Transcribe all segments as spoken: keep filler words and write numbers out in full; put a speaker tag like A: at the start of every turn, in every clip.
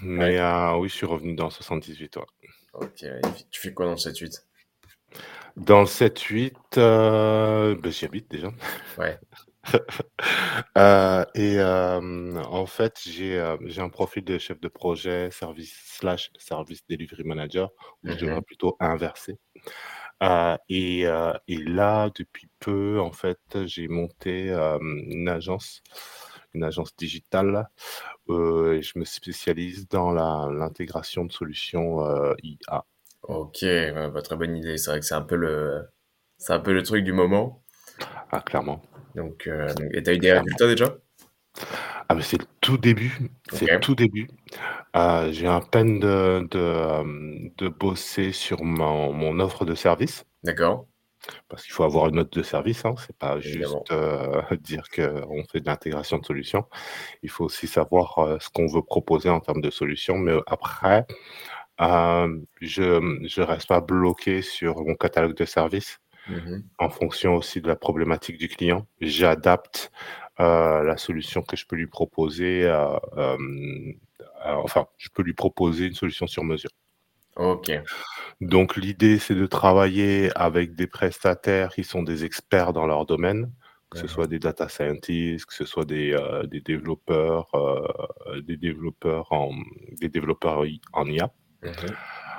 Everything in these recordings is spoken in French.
A: Ouais.
B: Mais heu, oui, je suis revenu dans le soixante-dix-huit, ouais.
A: OK, magnifique. Tu fais quoi dans le sept-huit?
B: Dans le sept-huit, heu, bah, j'y habite déjà.
A: Ouais.
B: Heu et hem, en fait, j'ai, heu, j'ai un profil de chef de projet, service slash service delivery manager, ou je
A: Mmh
B: devrais
A: mh.
B: plutôt inverser. Heu et heu et là, depuis peu, en fait, j'ai monté, hem, une agence, une agence digitale, heu et je me spécialise dans la l'intégration de solutions, heu, I A.
A: OK, ouais, bah, très bonne idée. C'est vrai que c'est un peu le c'est un peu le truc du moment.
B: Ah clairement,
A: Donc heu, donc et tu as eu des
B: clairement.
A: résultats déjà?
B: Ah mais c'est le tout début, c'est le
A: OK.
B: tout début. Heu, j'ai à peine de de, hem, de bosser sur mon mon offre de service.
A: D'accord.
B: Parce qu'il faut avoir une note de service, hein, c'est pas juste,
A: Évidemment.
B: heu, dire qu'on fait de l'intégration de solutions. Il faut aussi savoir, heu, ce qu'on veut proposer en termes de solutions, mais après, hem, je, mmh, je reste pas bloqué sur mon catalogue de services.
A: Mmh mh.
B: En fonction aussi de la problématique du client, j'adapte, heu, la solution que je peux lui proposer, heu, hem, heu, enfin, je peux lui proposer une solution sur mesure.
A: OK.
B: Donc l'idée, c'est de travailler avec des prestataires qui sont des experts dans leur domaine, que
A: Mmh
B: ce
A: mh.
B: soit des data scientists, que ce soit des, heu, des développeurs, heu, des développeurs en, mmh, des développeurs I en I A.
A: Mmh mh.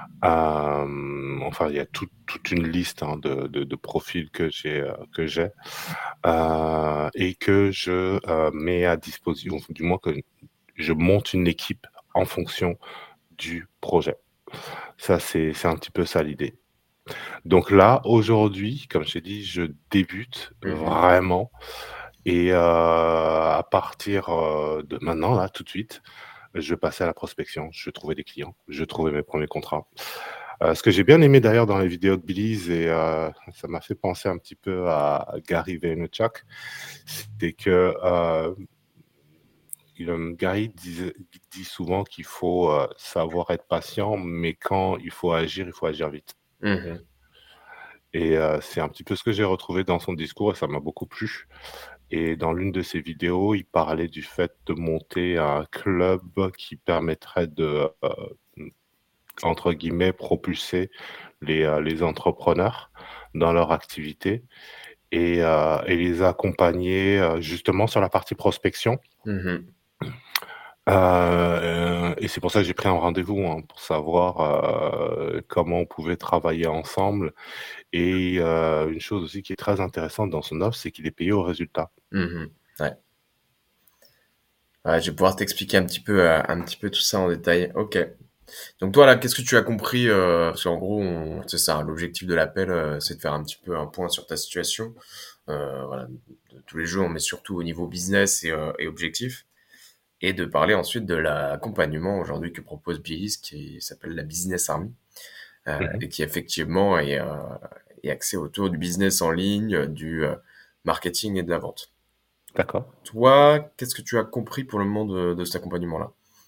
B: Hem, enfin, il y a toute toute une liste, hein, de de de profils que j'ai, heu, que j'ai, heu et que je, heu, mets à disposition, enfin, du moins que je monte une équipe en fonction du projet. Ça, c'est c'est un petit peu ça l'idée. Donc là, aujourd'hui, comme je t'ai dit, je débute
A: Mmh mh.
B: vraiment et heu, à partir, heu, de maintenant, là, tout de suite, je vais passer à la prospection. Je vais trouver des clients, je vais trouver mes premiers contrats. Heu, ce que j'ai bien aimé d'ailleurs dans les vidéos de Belize et heu, ça m'a fait penser un petit peu à Gary Vaynerchuk, c'était que, heu, il, hem, Gary disait dit souvent qu'il faut, heu, savoir être patient, mais quand il faut agir, il faut agir vite.
A: Mmh mh.
B: Et heu, c'est un petit peu ce que j'ai retrouvé dans son discours et ça m'a beaucoup plu. Et dans l'une de ses vidéos, il parlait du fait de monter un club qui permettrait de, heu, mmh, entre guillemets, «propulser» les, heu, les entrepreneurs dans leur activité et heu et les accompagner, heu, justement sur la partie prospection.
A: Mmh mh.
B: Heu et c'est pour ça que j'ai pris un rendez-vous, hein, pour savoir, heu, comment on pouvait travailler ensemble et heu, une chose aussi qui est très intéressante dans son offre, c'est qu'il est payé au résultat.
A: Mmh mh. Ouais. Ouais, je vais pouvoir t'expliquer un petit peu, heu, un petit peu tout ça en détail. OK. Donc toi, là, qu'est-ce que tu as compris, heu, parce qu'en gros, on c'est ça, l'objectif de l'appel, heu, c'est de faire un petit peu un point sur ta situation, heu, voilà, de tous les jours, mais surtout au niveau business et heu et objectif et de parler ensuite de l'accompagnement aujourd'hui que propose Billys qui s'appelle la Business Army, heu
B: Mmh mh.
A: et qui effectivement est, heu, est axé autour du business en ligne, du, heu, marketing et de la vente.
B: D'accord.
A: Toi, qu'est-ce que tu as compris pour le moment de de cet accompagnement-là?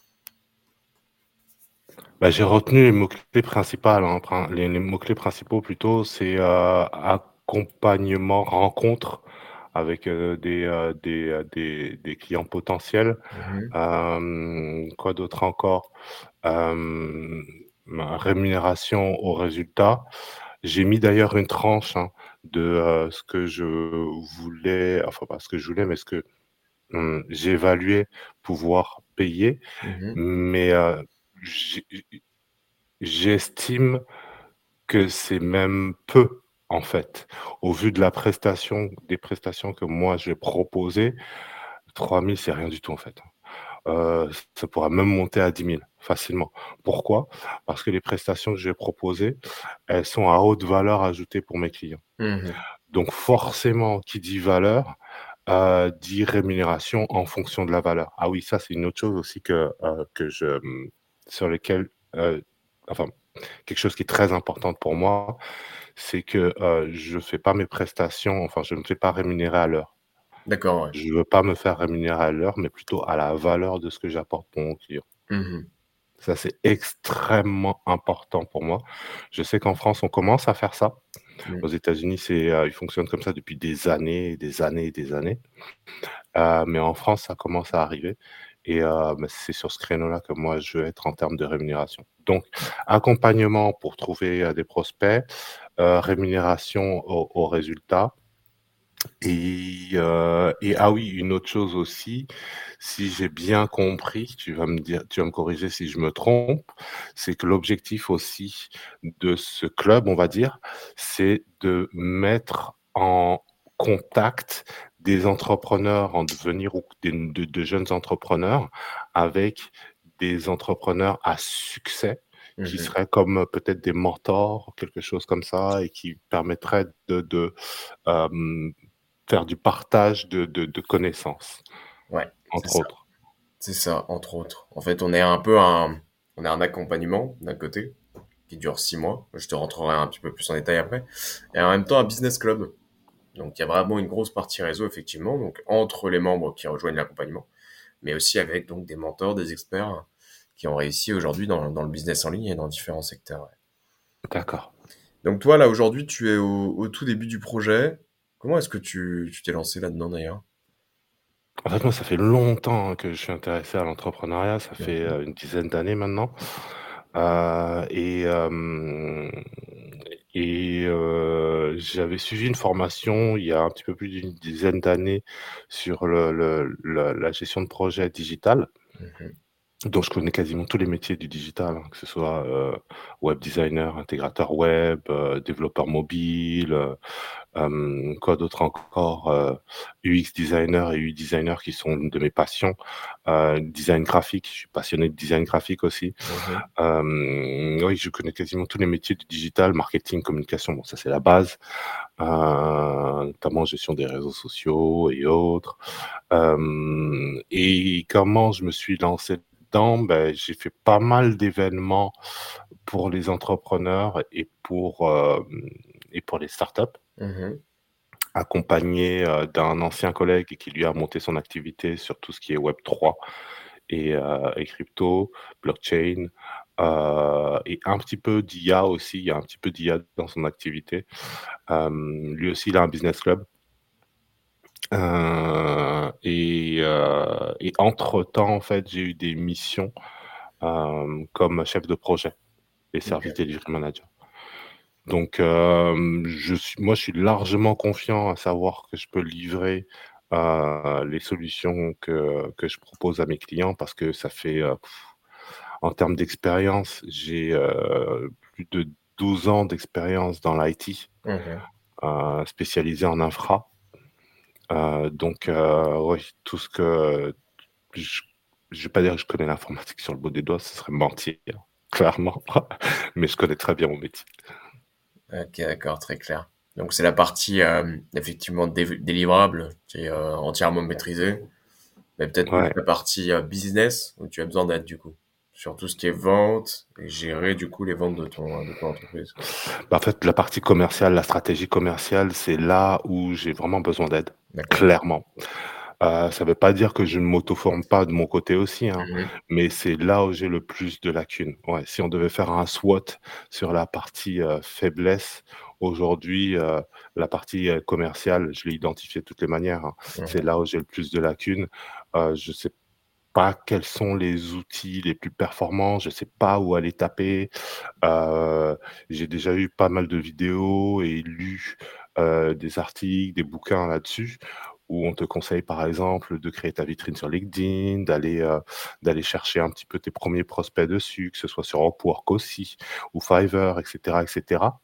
B: Bah, j'ai retenu les mots-clés principales, hein, prin les les mots-clés principaux plutôt, c'est, heu, accompagnement, rencontre avec, heu, des, heu, des, heu, des des clients potentiels.
A: Mmh mh.
B: Hem, quoi d'autre encore? Hem, ma rémunération au résultat. J'ai mis d'ailleurs une tranche, hein, de, heu, ce que je voulais, enfin pas ce que je voulais, mais ce que, mmh, j'évaluais pouvoir payer.
A: Mmh mh.
B: Mais, heu, j'ai j'estime que c'est même peu, en fait. Au vu de la prestation des prestations que moi je vais proposer, trois mille c'est rien du tout, en fait. Heu, ça pourra même monter à dix mille facilement. Pourquoi? Parce que les prestations que je vais proposer, elles sont à haute valeur ajoutée pour mes clients.
A: Mmh mh.
B: Donc forcément, qui dit valeur, heu, dit rémunération en fonction de la valeur. Ah oui, ça, c'est une autre chose aussi que, heu, que je, mmh, sur lesquelles, heu, enfin, quelque chose qui est très importante pour moi, c'est que, heu, je fais pas mes prestations, enfin, je ne me fais pas rémunérer à l'heure.
A: D'accord, ouais.
B: Je veux pas me faire rémunérer à l'heure, mais plutôt à la valeur de ce que j'apporte pour mon client.
A: Mmh mh.
B: Ça, c'est extrêmement important pour moi. Je sais qu'en France, on commence à faire ça.
A: Mmh.
B: Aux États-Unis, c'est, heu, ils fonctionnent comme ça depuis des années et des années et des années. Heu, mais en France, ça commence à arriver et heu, bah, c'est sur ce créneau-là que moi je veux être en termes de rémunération. Donc accompagnement pour trouver, heu, des prospects, heu, rémunération au au résultat et heu et ah oui, une autre chose aussi, si j'ai bien compris, tu vas me dire tu vas me corriger si je me trompe, c'est que l'objectif aussi de ce club, on va dire, c'est de mettre en contact des entrepreneurs en devenir ou des de de jeunes entrepreneurs avec des entrepreneurs à succès qui
A: Mmh.
B: seraient comme, heu, peut-être des mentors, quelque chose comme ça et qui permettraient de de, hem faire du partage de de de connaissances,
A: Ouais, c'est
B: entre
A: ça.
B: autres.
A: C'est ça, entre autres. En fait, on est un peu un on a un accompagnement d'un côté qui dure six mois. Je te rentrerai un petit peu plus en détail après et en même temps un business club. Donc il y a vraiment une grosse partie réseau effectivement, donc entre les membres qui rejoignent l'accompagnement, mais aussi avec donc des mentors, des experts qui ont réussi aujourd'hui dans dans le business en ligne et dans différents secteurs, ouais.
B: D'accord.
A: Donc toi, là, aujourd'hui, tu es au au tout début du projet. Comment est-ce que tu tu t'es lancé là-dedans d'ailleurs?
B: En fait, moi, ça fait longtemps, hein, que je suis intéressé à l'entrepreneuriat. Ça fait,
A: Mmh.
B: heu, une dizaine d'années maintenant, heu et hem et heu, j'avais suivi une formation il y a un petit peu plus d'une dizaine d'années sur le le le la gestion de projet digital.
A: Mmh.
B: Donc je connais quasiment tous les métiers du digital, hein, que ce soit, heu, web designer, intégrateur web, heu, développeur mobile, heu, hem, quoi d'autre encore? Heu, U X designer et U I designer qui sont de mes passions. Heu, design graphique, je suis passionné de design graphique aussi.
A: Mmh.
B: Hem, oui, je connais quasiment tous les métiers du digital, marketing, communication, bon ça c'est la base, heu, notamment gestion des réseaux sociaux et autres. Hem et comment je me suis lancé dedans? Beh, j'ai fait pas mal d'événements pour les entrepreneurs et pour, hem et pour les startups,
A: Mmh.
B: accompagné, heu, d'un ancien collègue qui lui a monté son activité sur tout ce qui est web trois et heu et crypto, blockchain, heu et un petit peu d'I A aussi. Il y a un petit peu d'I A dans son activité. Hem, lui aussi, il a un business club. Heu et heu et entre-temps, en fait, j'ai eu des missions, hem, comme chef de projet et service
A: OK.
B: delivery manager. Donc hem, je suis moi, je suis largement confiant à savoir que je peux livrer, heu, les solutions que que je propose à mes clients parce que ça fait, heu, en termes d'expérience, j'ai, heu, plus de douze ans d'expérience dans l'I T,
A: Mmh.
B: heu, spécialisé en infra. Heu, donc heu, oui, tout ce que je je vais pas dire que je connais l'informatique sur le bout des doigts, ce serait mentir, clairement, mais je connais très bien mon métier.
A: OK, d'accord, très clair. Donc c'est la partie, hem, effectivement dév délivrable qui est, heu, entièrement maîtrisée, mais peut-être plus
B: Ouais.
A: la partie, heu, business où tu as besoin d'aide du coup? Sur tout ce qui est vente et gérer du coup les ventes de ton, de ton entreprise?
B: Bah, en fait, la partie commerciale, la stratégie commerciale, c'est là où j'ai vraiment besoin d'aide,
A: D'accord.
B: clairement. Heu, ça veut pas dire que je ne m'auto-forme pas de mon côté aussi, hein,
A: Mmh.
B: mais c'est là où j'ai le plus de lacunes. Ouais, si on devait faire un SWOT sur la partie, heu, faiblesse, aujourd'hui, heu, la partie, heu, commerciale, je l'ai identifiée de toutes les manières, hein. C'est
A: Mmh.
B: là où j'ai le plus de lacunes. Heu, je sais pas quels sont les outils les plus performants, je sais pas où aller taper. Heu, j'ai déjà eu pas mal de vidéos et lu, heu, des articles, des bouquins là-dessus, où on te conseille, par exemple, de créer ta vitrine sur LinkedIn, d'aller, heu, d'aller chercher un petit peu tes premiers prospects dessus, que ce soit sur Upwork aussi ou Fiverr et cetera et cetera.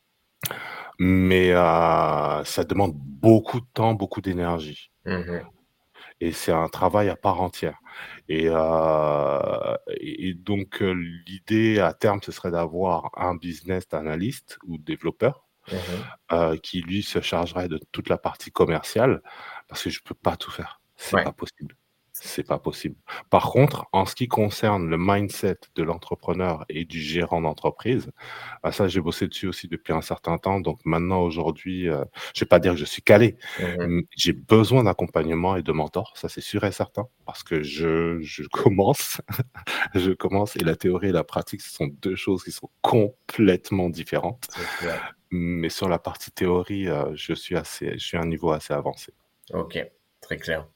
B: Mais, heu, ça demande beaucoup de temps, beaucoup d'énergie.
A: Mmh.
B: Et c'est un travail à part entière et heu et et donc heu, l'idée à terme, ce serait d'avoir un business analyst ou développeur,
A: Mmh.
B: heu, qui lui se chargerait de toute la partie commerciale parce que je peux pas tout faire. C'est
A: Ouais.
B: pas possible. C'est pas possible. Par contre, en ce qui concerne le mindset de l'entrepreneur et du gérant d'entreprise, ah ça, j'ai bossé dessus aussi depuis un certain temps. Donc maintenant, aujourd'hui, heu, je vais pas dire que je suis calé,
A: Mmh.
B: mmh, j'ai besoin d'accompagnement et de mentor, ça c'est sûr et certain, parce que je je commence, je commence et la théorie et la pratique, ce sont deux choses qui sont complètement différentes.
A: C'est clair.
B: Mais sur la partie théorie, heu, je suis assez je suis à un niveau assez avancé.
A: OK, très clair.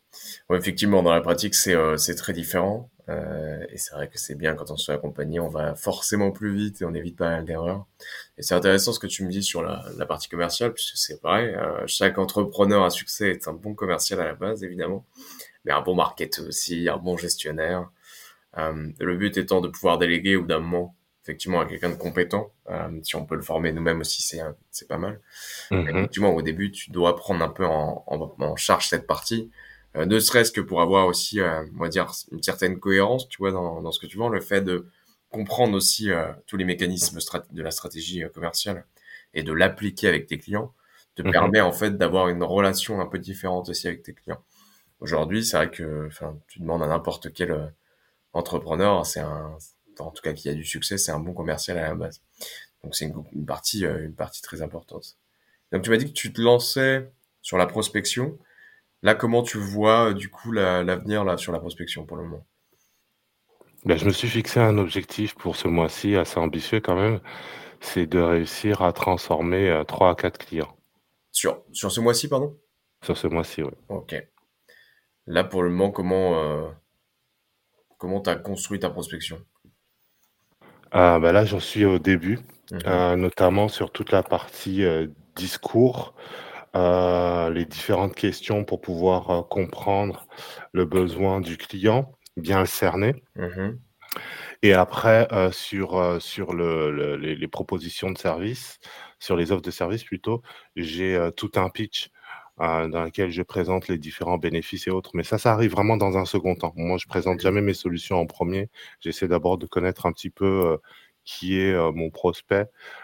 A: Ouais, effectivement, dans la pratique, c'est euh, c'est très différent. Euh, et c'est vrai que c'est bien quand on se fait accompagner, on va forcément plus vite et on évite pas mal d'erreurs. Et c'est intéressant ce que tu me dis sur la, la partie commerciale, puisque c'est pareil. Euh, chaque entrepreneur à succès est un bon commercial à la base, évidemment, mais un bon marketeur aussi, un bon gestionnaire. Euh, le but étant de pouvoir déléguer ou d'un moment, effectivement, à quelqu'un de compétent. Euh, si on peut le former nous-mêmes aussi, c'est c'est pas mal.
B: Mhm,
A: Effectivement, au début, tu dois prendre un peu en, en, en charge cette partie, euh, ne serait-ce que pour avoir aussi, euh, on va dire, une certaine cohérence, tu vois, dans, dans ce que tu vends, le fait de comprendre aussi euh, tous les mécanismes strat- de la stratégie euh, commerciale et de l'appliquer avec tes clients, te
B: mhm.
A: permet en fait d'avoir une relation un peu différente aussi avec tes clients. Aujourd'hui, c'est vrai que, enfin, tu demandes à n'importe quel euh, entrepreneur, c'est un, en tout cas qui a du succès, c'est un bon commercial à la base. Donc c'est une, une partie, euh, une partie très importante. Donc tu m'as dit que tu te lançais sur la prospection. Là, comment tu vois euh, du coup la- l'avenir là sur la prospection pour le moment?
B: Ben, je me suis fixé un objectif pour ce mois-ci assez ambitieux quand même, c'est de réussir à transformer euh, trois à quatre clients
A: Sur sur ce mois-ci, pardon?
B: sur ce mois-ci, ouais.
A: Ok. Là pour le moment, comment euh, comment t'as construit ta prospection?
B: Ah, bah là, j'en suis au début,
A: Mhm,
B: euh, notamment sur toute la partie euh, discours, euh, les différentes questions pour pouvoir euh, comprendre le besoin du client, bien le cerner.
A: mhm,
B: Et après, heu, sur, heu, sur le le les les propositions de services, sur les offres de services plutôt, j'ai, heu, tout un pitch, heu, dans lequel je présente les différents bénéfices et autres. Mais ça, ça arrive vraiment dans un second temps. Moi, je présente
A: mhm,
B: jamais mes solutions en premier. J'essaie d'abord de connaître un petit peu, heu, qui est, heu, mon prospect,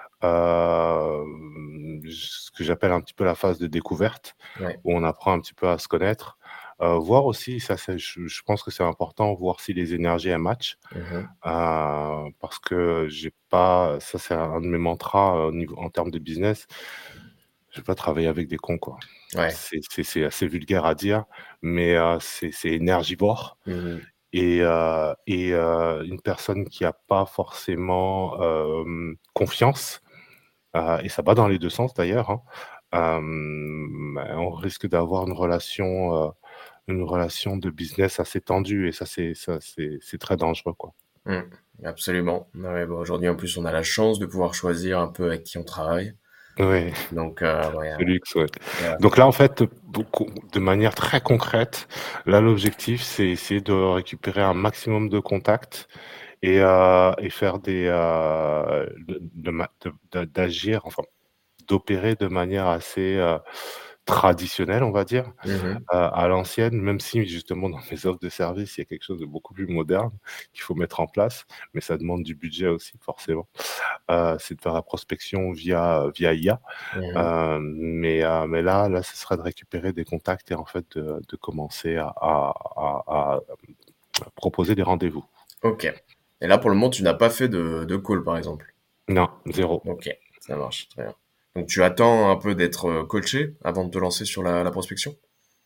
B: hem, ce que j'appelle un petit peu la phase de découverte,
A: ouais,
B: où on apprend un petit peu à se connaître. Heu, voir aussi, ça c'est je je pense que c'est important, voir si les énergies elles matchent.
A: mhm,
B: Heu, parce que j'ai pas ça c'est un de mes mantras, heu, au niveau en termes de business, je vais pas travailler avec des cons, quoi.
A: ouais,
B: C'est c'est c'est assez vulgaire à dire, mais heu, c'est c'est énergivore
A: mhm,
B: et heu et heu, une personne qui a pas forcément, hem, confiance, heu et ça va dans les deux sens d'ailleurs, hein, hem, bah, on risque d'avoir une relation, heu, une relation de business assez tendue et ça c'est ça c'est c'est très dangereux, quoi.
A: mhm. Absolument. Ouais, bon, aujourd'hui en plus on a la chance de pouvoir choisir un peu avec qui on travaille.
B: Ouais.
A: Donc euh, ouais,
B: Ce luxe, ouais.
A: voilà.
B: Donc là, en fait, beaucoup de manière très concrète, là, l'objectif, c'est essayer de récupérer un maximum de contacts et heu et faire des, heu, de de ma de de d'agir, enfin, d'opérer de manière assez, heu, traditionnelle, on va dire,
A: Mhm,
B: heu, à l'ancienne, même si justement dans mes offres de services, il y a quelque chose de beaucoup plus moderne qu'il faut mettre en place, mais ça demande du budget aussi forcément. Heu, c'est de faire la prospection via, via I A.
A: mhm.
B: Heu, mais heu, mais là là, ce serait de récupérer des contacts et en fait de de commencer à à à à proposer des rendez-vous.
A: Ok. Et là pour le moment tu n'as pas fait de, de call par exemple.
B: Non, zéro.
A: Ok, ça marche très bien. Donc tu attends un peu d'être euh, coaché avant de te lancer sur la, la prospection?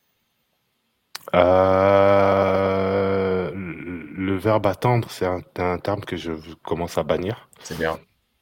B: Heu, le le verbe attendre, c'est un un terme que je v commence à bannir.
A: C'est bien.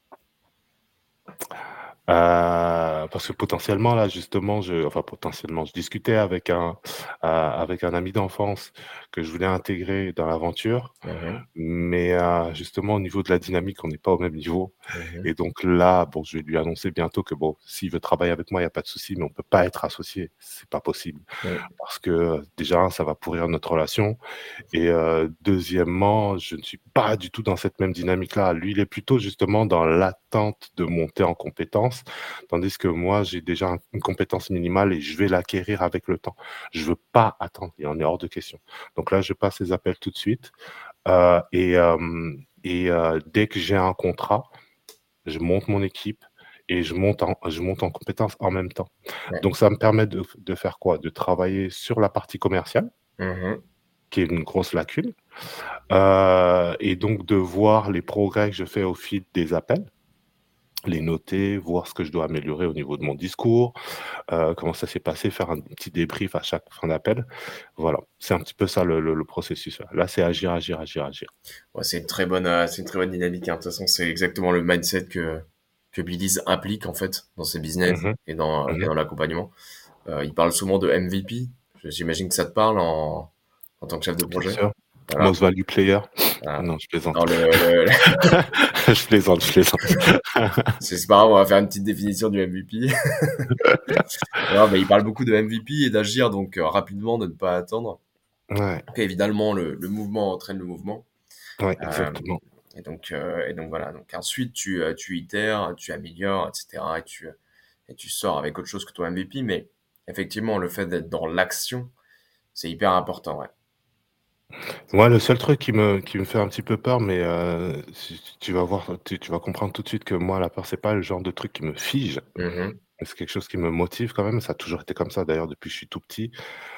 B: Heu, parce que potentiellement là justement je enfin potentiellement, je discutais avec un, heu, avec un ami d'enfance que je voulais intégrer dans l'aventure.
A: Mhm,
B: Mais heu, justement au niveau de la dynamique, on n'est pas au même niveau
A: mhm,
B: et donc là, bon, je vais lui annoncer bientôt que bon, s'il veut travailler avec moi, il y a pas de souci, mais on peut pas être associés, c'est pas possible.
A: mhm.
B: Parce que, heu, déjà, ça va pourrir notre relation et heu, deuxièmement, je ne suis pas du tout dans cette même dynamique-là. Lui, il est plutôt justement dans l'attente de monter en compétences, tandis que moi, j'ai déjà un une compétence minimale et je vais l'acquérir avec le temps. Je veux pas attendre, il en est hors de question. Donc là, je passe les appels tout de suite. Heu et hem et heu, dès que j'ai un contrat, je monte mon équipe et je monte en je monte en compétences en même temps.
A: Ouais.
B: Donc ça me permet de f de faire quoi? De travailler sur la partie commerciale,
A: Mhm.
B: qui est une grosse lacune, heu et donc de voir les progrès que je fais au fil des appels, les noter, voir ce que je dois améliorer au niveau de mon discours, heu, comment ça s'est passé, faire un petit débrief à chaque fin d'appel. Voilà, c'est un petit peu ça le le le processus, là. Là, c'est agir, agir, agir, agir.
A: Ouais, c'est une très bonne, euh, c'est une très bonne dynamique, hein. De toute façon, c'est exactement le mindset que, que Billy's applique, en fait, dans ses business
B: Mmh mh.
A: et dans, et
B: Mmh.
A: dans l'accompagnement. Euh, il parle souvent de M V P. J'imagine que ça te parle en en tant que chef de
B: Bien
A: projet?
B: sûr.
A: Voilà.
B: Most value player.
A: Voilà.
B: Non, je plaisante.
A: Dans le le
B: Je plaisante, je plaisante.
A: c'est c'est pas grave, on va faire une petite définition du M V P. Non, mais il parle beaucoup de M V P et d'agir donc, heu, rapidement, de ne pas attendre.
B: Ouais,
A: Qu'évidemment le le mouvement entraîne le mouvement.
B: ouais,
A: Hem
B: exactement.
A: et donc heu et donc voilà, donc ensuite tu, heu, tu itères, tu améliores et cetera et tu, heu et tu sors avec autre chose que ton M V P. Mais effectivement, le fait d'être dans l'action, c'est hyper important, ouais.
B: Moi, le seul truc qui me qui me fait un petit peu peur, mais heu, si si tu vas voir, tu tu vas comprendre tout de suite que moi, la peur, c'est pas le genre de truc qui me fige.
A: Mmh mh.
B: C'est quelque chose qui me motive quand même. Ça a toujours été comme ça d'ailleurs depuis que je suis tout petit.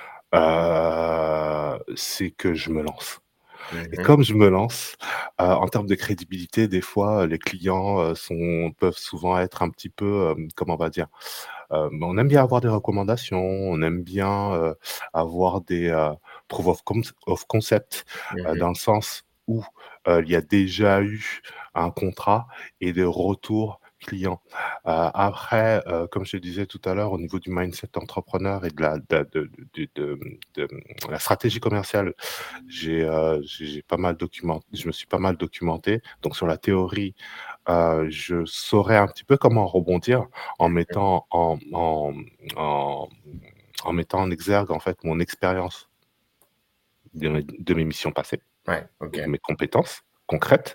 B: Heu, c'est que je me lance.
A: Mmh
B: Et
A: mh.
B: comme je me lance, heu, en termes de crédibilité, des fois, les clients, heu, sont peuvent souvent être un petit peu, hem, comment on va dire? Hem, on aime bien avoir des recommandations, on aime bien, heu, avoir des, heu, proof of conc of concept,
A: Mmh
B: heu,
A: mh.
B: dans le sens où, heu, il y a déjà eu un contrat et des retours clients. Heu, après, heu, comme je te disais tout à l'heure, au niveau du mindset entrepreneur et de la de de de de, mmh, de, mmh, la stratégie commerciale, j'ai, heu, j'ai j'ai pas mal document je me suis pas mal documenté. Donc sur la théorie, heu, je saurais un petit peu comment rebondir en
A: Mmh.
B: mettant en en en en mettant en exergue, en fait, mon expérience de mes de mes missions passées,
A: Ouais, OK.
B: donc mes compétences concrètes.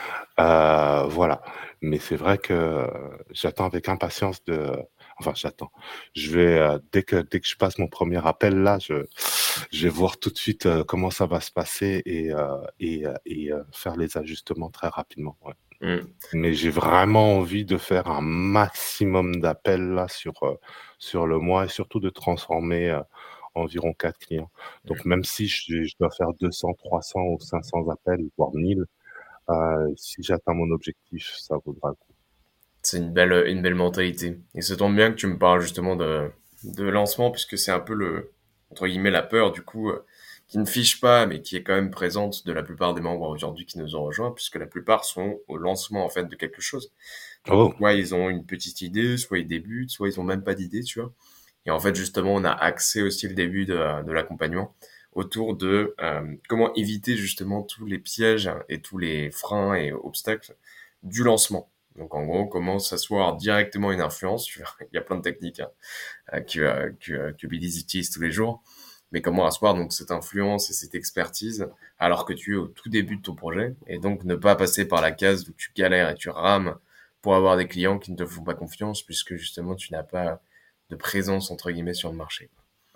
B: Heu, voilà. Mais c'est vrai que, heu, j'attends avec impatience de enfin j'attends. Je vais, heu, dès que dès que je passe mon premier appel là, je je vais voir tout de suite, heu, comment ça va se passer et heu et heu et heu, faire les ajustements très rapidement, ouais.
A: Mmh.
B: Mais j'ai vraiment envie de faire un maximum d'appels là sur, heu, sur le mois et surtout de transformer, heu, environ quatre clients. Donc même si je je dois faire deux cents, trois cents ou cinq cents appels, voire mille, heu, si j'atteins mon objectif, ça vaudra le coup.
A: C'est une belle, heu, une belle mentalité et ça tombe bien que tu me parles justement de de lancement puisque c'est un peu le entre guillemets «la peur» du coup, heu, qui ne fiche pas mais qui est quand même présente de la plupart des membres aujourd'hui qui nous ont rejoints puisque la plupart sont au lancement en fait de quelque chose. Donc
B: Oh!
A: soit ils ont une petite idée, soit ils débutent, soit ils ont même pas d'idée, tu vois? Et en fait justement on a axé aussi le début de de l'accompagnement autour de, hem, comment éviter justement tous les pièges et tous les freins et obstacles du lancement. Donc en gros, comment s'asseoir directement une influence, tu vois? Il y a plein de techniques, hein, heu, que, heu, que, heu, que Billy utilise tous les jours. Mais comment asseoir donc cette influence et cette expertise alors que tu es au tout début de ton projet et donc ne pas passer par la case où tu galères et tu rames pour avoir des clients qui ne te font pas confiance puisque justement tu n'as pas de «présence» entre guillemets sur le marché.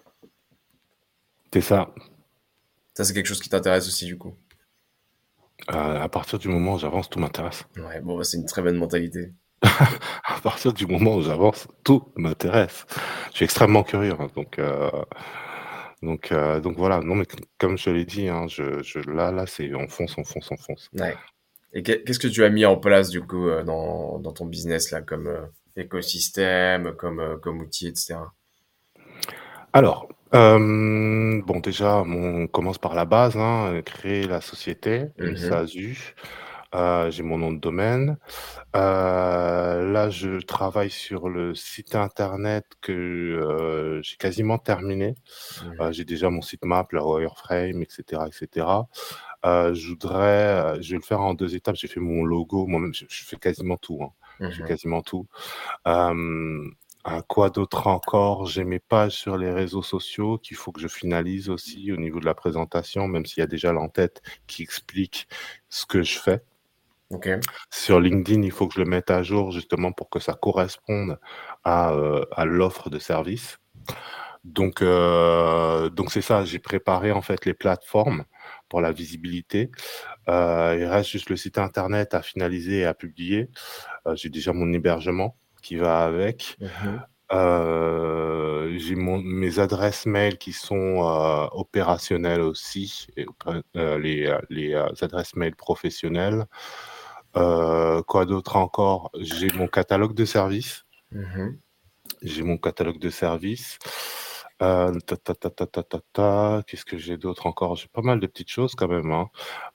B: C'est ça.
A: Ça, c'est quelque chose qui t'intéresse aussi du coup?
B: Heu, à partir du moment où j'avance, tout m'intéresse.
A: Ouais, bon, bah, c'est une très bonne mentalité.
B: À partir du moment où j'avance, tout m'intéresse. Je suis extrêmement curieux, hein, donc heu donc heu, donc voilà. Non, mais c comme je te l'ai dit, hein, je je là là, c'est on fonce, on fonce, on fonce.
A: Ouais. Et qu'est qu'est-ce que tu as mis en place du coup, heu, dans dans ton business là comme, heu, écosystème, comme, heu, comme outil et cetera?
B: Alors, hem, bon déjà, bon, on commence par la base, hein, heu, créer la société, une
A: Mmh mh.
B: S A S U, heu, j'ai mon nom de domaine. Heu, là, je travaille sur le site internet que, heu, j'ai quasiment terminé.
A: Mmh.
B: Heu, j'ai déjà mon sitemap, le wireframe et cetera et cetera. Heu, je voudrais, heu, je vais le faire en deux étapes. J'ai fait mon logo moi-même, je je fais quasiment tout, hein. Je fais
A: Mmh.
B: quasiment tout. Hem, heu, quoi d'autre encore? J'ai mes pages sur les réseaux sociaux qu'il faut que je finalise aussi au niveau de la présentation, même s'il y a déjà l'en-tête qui explique ce que je fais.
A: OK.
B: Sur LinkedIn, il faut que je le mette à jour justement pour que ça corresponde à, heu, à l'offre de service. Donc heu, donc c'est ça, j'ai préparé en fait les plateformes pour la visibilité. Heu, il reste juste le site internet à finaliser et à publier. Heu, j'ai déjà mon hébergement qui va avec.
A: Mmh mh.
B: Heu, j'ai mon mes adresses mail qui sont, heu, opérationnelles aussi et opé heu, les, heu, les, heu, adresses mail professionnelles. Heu, quoi d'autre encore? J'ai mon catalogue de services.
A: Mmh.
B: J'ai mon catalogue de services. Heu, ta ta ta ta ta ta ta, qu'est-ce que j'ai d'autre encore? J'ai pas mal de petites choses quand même, hein.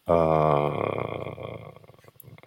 B: Heu,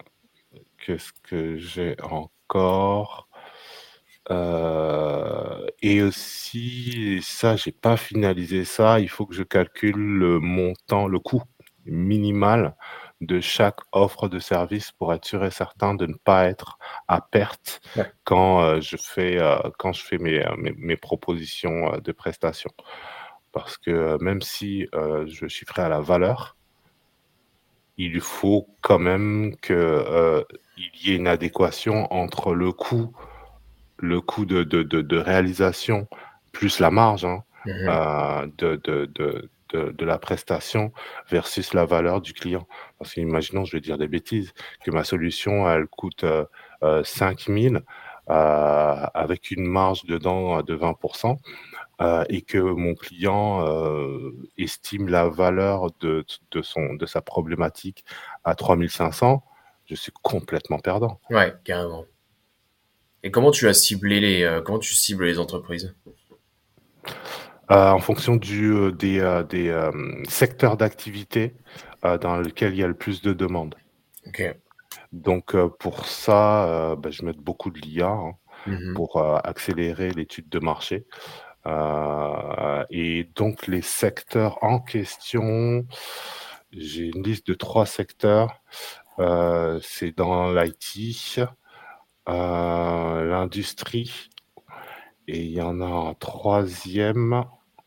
B: qu'est-ce que j'ai encore? Heu et aussi, ça, j'ai pas finalisé ça, il faut que je calcule le montant, le coût minimal de chaque offre de service pour être sûr et certain de ne pas être à perte
A: Ouais.
B: quand, heu, je fais, heu, quand je fais mes, heu, mes mes propositions, heu, de prestations. Parce que, heu, même si, heu, je chiffrais à la valeur, il faut quand même que, heu, il y ait une adéquation entre le coût le coût de de de de réalisation plus la marge, hein,
A: Mmh.
B: heu, de de de de de la prestation versus la valeur du client. Parce qu'imaginons, je vais dire des bêtises, que ma solution elle coûte, heu heu, cinq mille, heu, avec une marge dedans, heu, de vingt, heu, et que mon client, heu, estime la valeur de de son de sa problématique à trois mille cinq cents, je suis complètement perdant.
A: Ouais, carrément. Et comment tu as ciblé les, heu, comment tu cibles les entreprises?
B: Heu, en fonction du, heu, des, heu, des, hem, secteurs d'activité, heu, dans lesquels il y a le plus de demandes.
A: OK.
B: Donc, heu, pour ça, heu, bah, je mets beaucoup de l'I A, hein,
A: Mmh.
B: pour, heu, accélérer l'étude de marché. Heu et donc les secteurs en question, j'ai une liste de trois secteurs. Heu, c'est dans l'I T, heu, l'industrie et il y en a un troisième.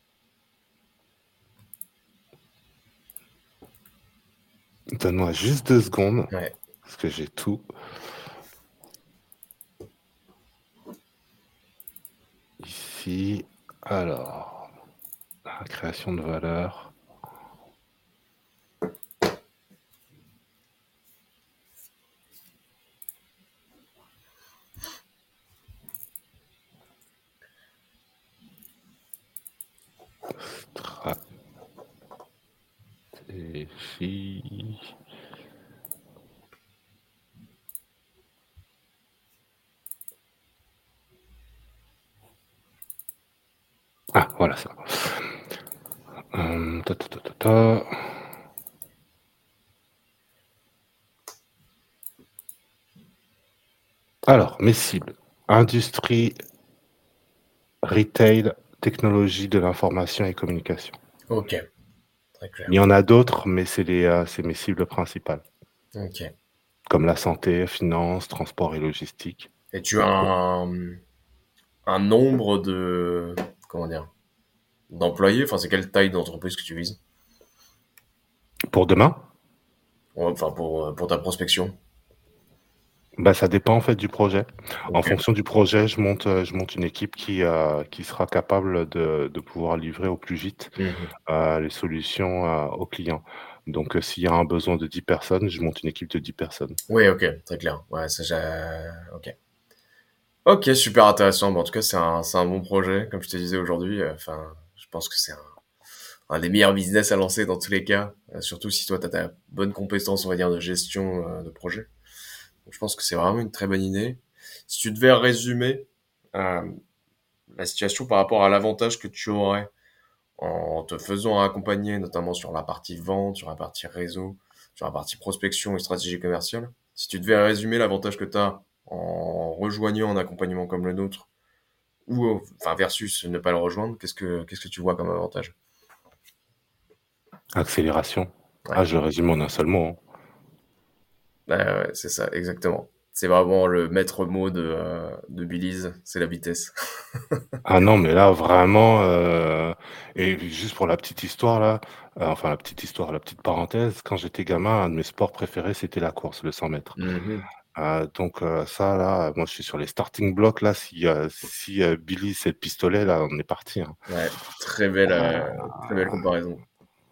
B: Donne-moi juste deux secondes,
A: Ouais.
B: parce que j'ai tout ici. Alors, la création de valeur. Stratégie. Ah, voilà ça. Hem, ta ta ta ta ta. Alors, mes cibles: industrie, retail, technologie de l'information et communication.
A: OK, très
B: Il
A: clair.
B: y en a d'autres, mais c'est les, heu, c'est mes cibles principales,
A: OK.
B: comme la santé, finance, transport et logistique,
A: Et tu as
B: entre autres.
A: un, mmh, un nombre de, comment dire? D'employés? Enfin, c'est quelle taille d'entreprise que tu vises?
B: Pour demain?
A: Ouais, enfin pour, heu, pour ta prospection?
B: Bah, ça dépend en fait du projet. En
A: OK.
B: fonction du projet, je monte, heu, je monte une équipe qui, heu, qui sera capable de de pouvoir livrer au plus vite,
A: Mmh.
B: heu, les solutions, heu, aux clients. Donc, heu, s'il y a un besoin de dix personnes, je monte une équipe de dix personnes.
A: Oui, OK, très clair. Ouais, ça j'ai OK. OK, super intéressant. Bah, en tout cas, c'est un c'est un bon projet, comme je te disais aujourd'hui, heu, enfin, je pense que c'est un un des meilleurs business à lancer dans tous les cas, heu, surtout si toi tu as ta bonne compétence, on va dire, de gestion, heu, de projet. Donc je pense que c'est vraiment une très bonne idée. Si tu devais résumer, hem, la situation par rapport à l'avantage que tu aurais en te faisant accompagner, notamment sur la partie vente, sur la partie réseau, sur la partie prospection et stratégie commerciale. Si tu devais résumer l'avantage que tu as en rejoignant un accompagnement comme le nôtre, ou euh, enfin versus ne pas le rejoindre, qu'est-ce que qu'est-ce que tu vois comme avantage?
B: Accélération.
A: Ouais,
B: Ah, je le résume en un seul mot, hein.
A: ouais, ouais, c'est ça, exactement. C'est vraiment le maître mot de, euh, de Belize, c'est la vitesse.
B: Ah non, mais là vraiment, heu et juste pour la petite histoire là, heu, enfin la petite histoire, la petite parenthèse, quand j'étais gamin, un de mes sports préférés, c'était la course, le cent mètres.
A: Mhm.
B: Heu, donc heu, ça là, moi je suis sur les starting blocks là, si, heu, si, heu, Billy c'est le pistolet là, on est parti, hein.
A: Ouais, très belle, euh, très belle comparaison.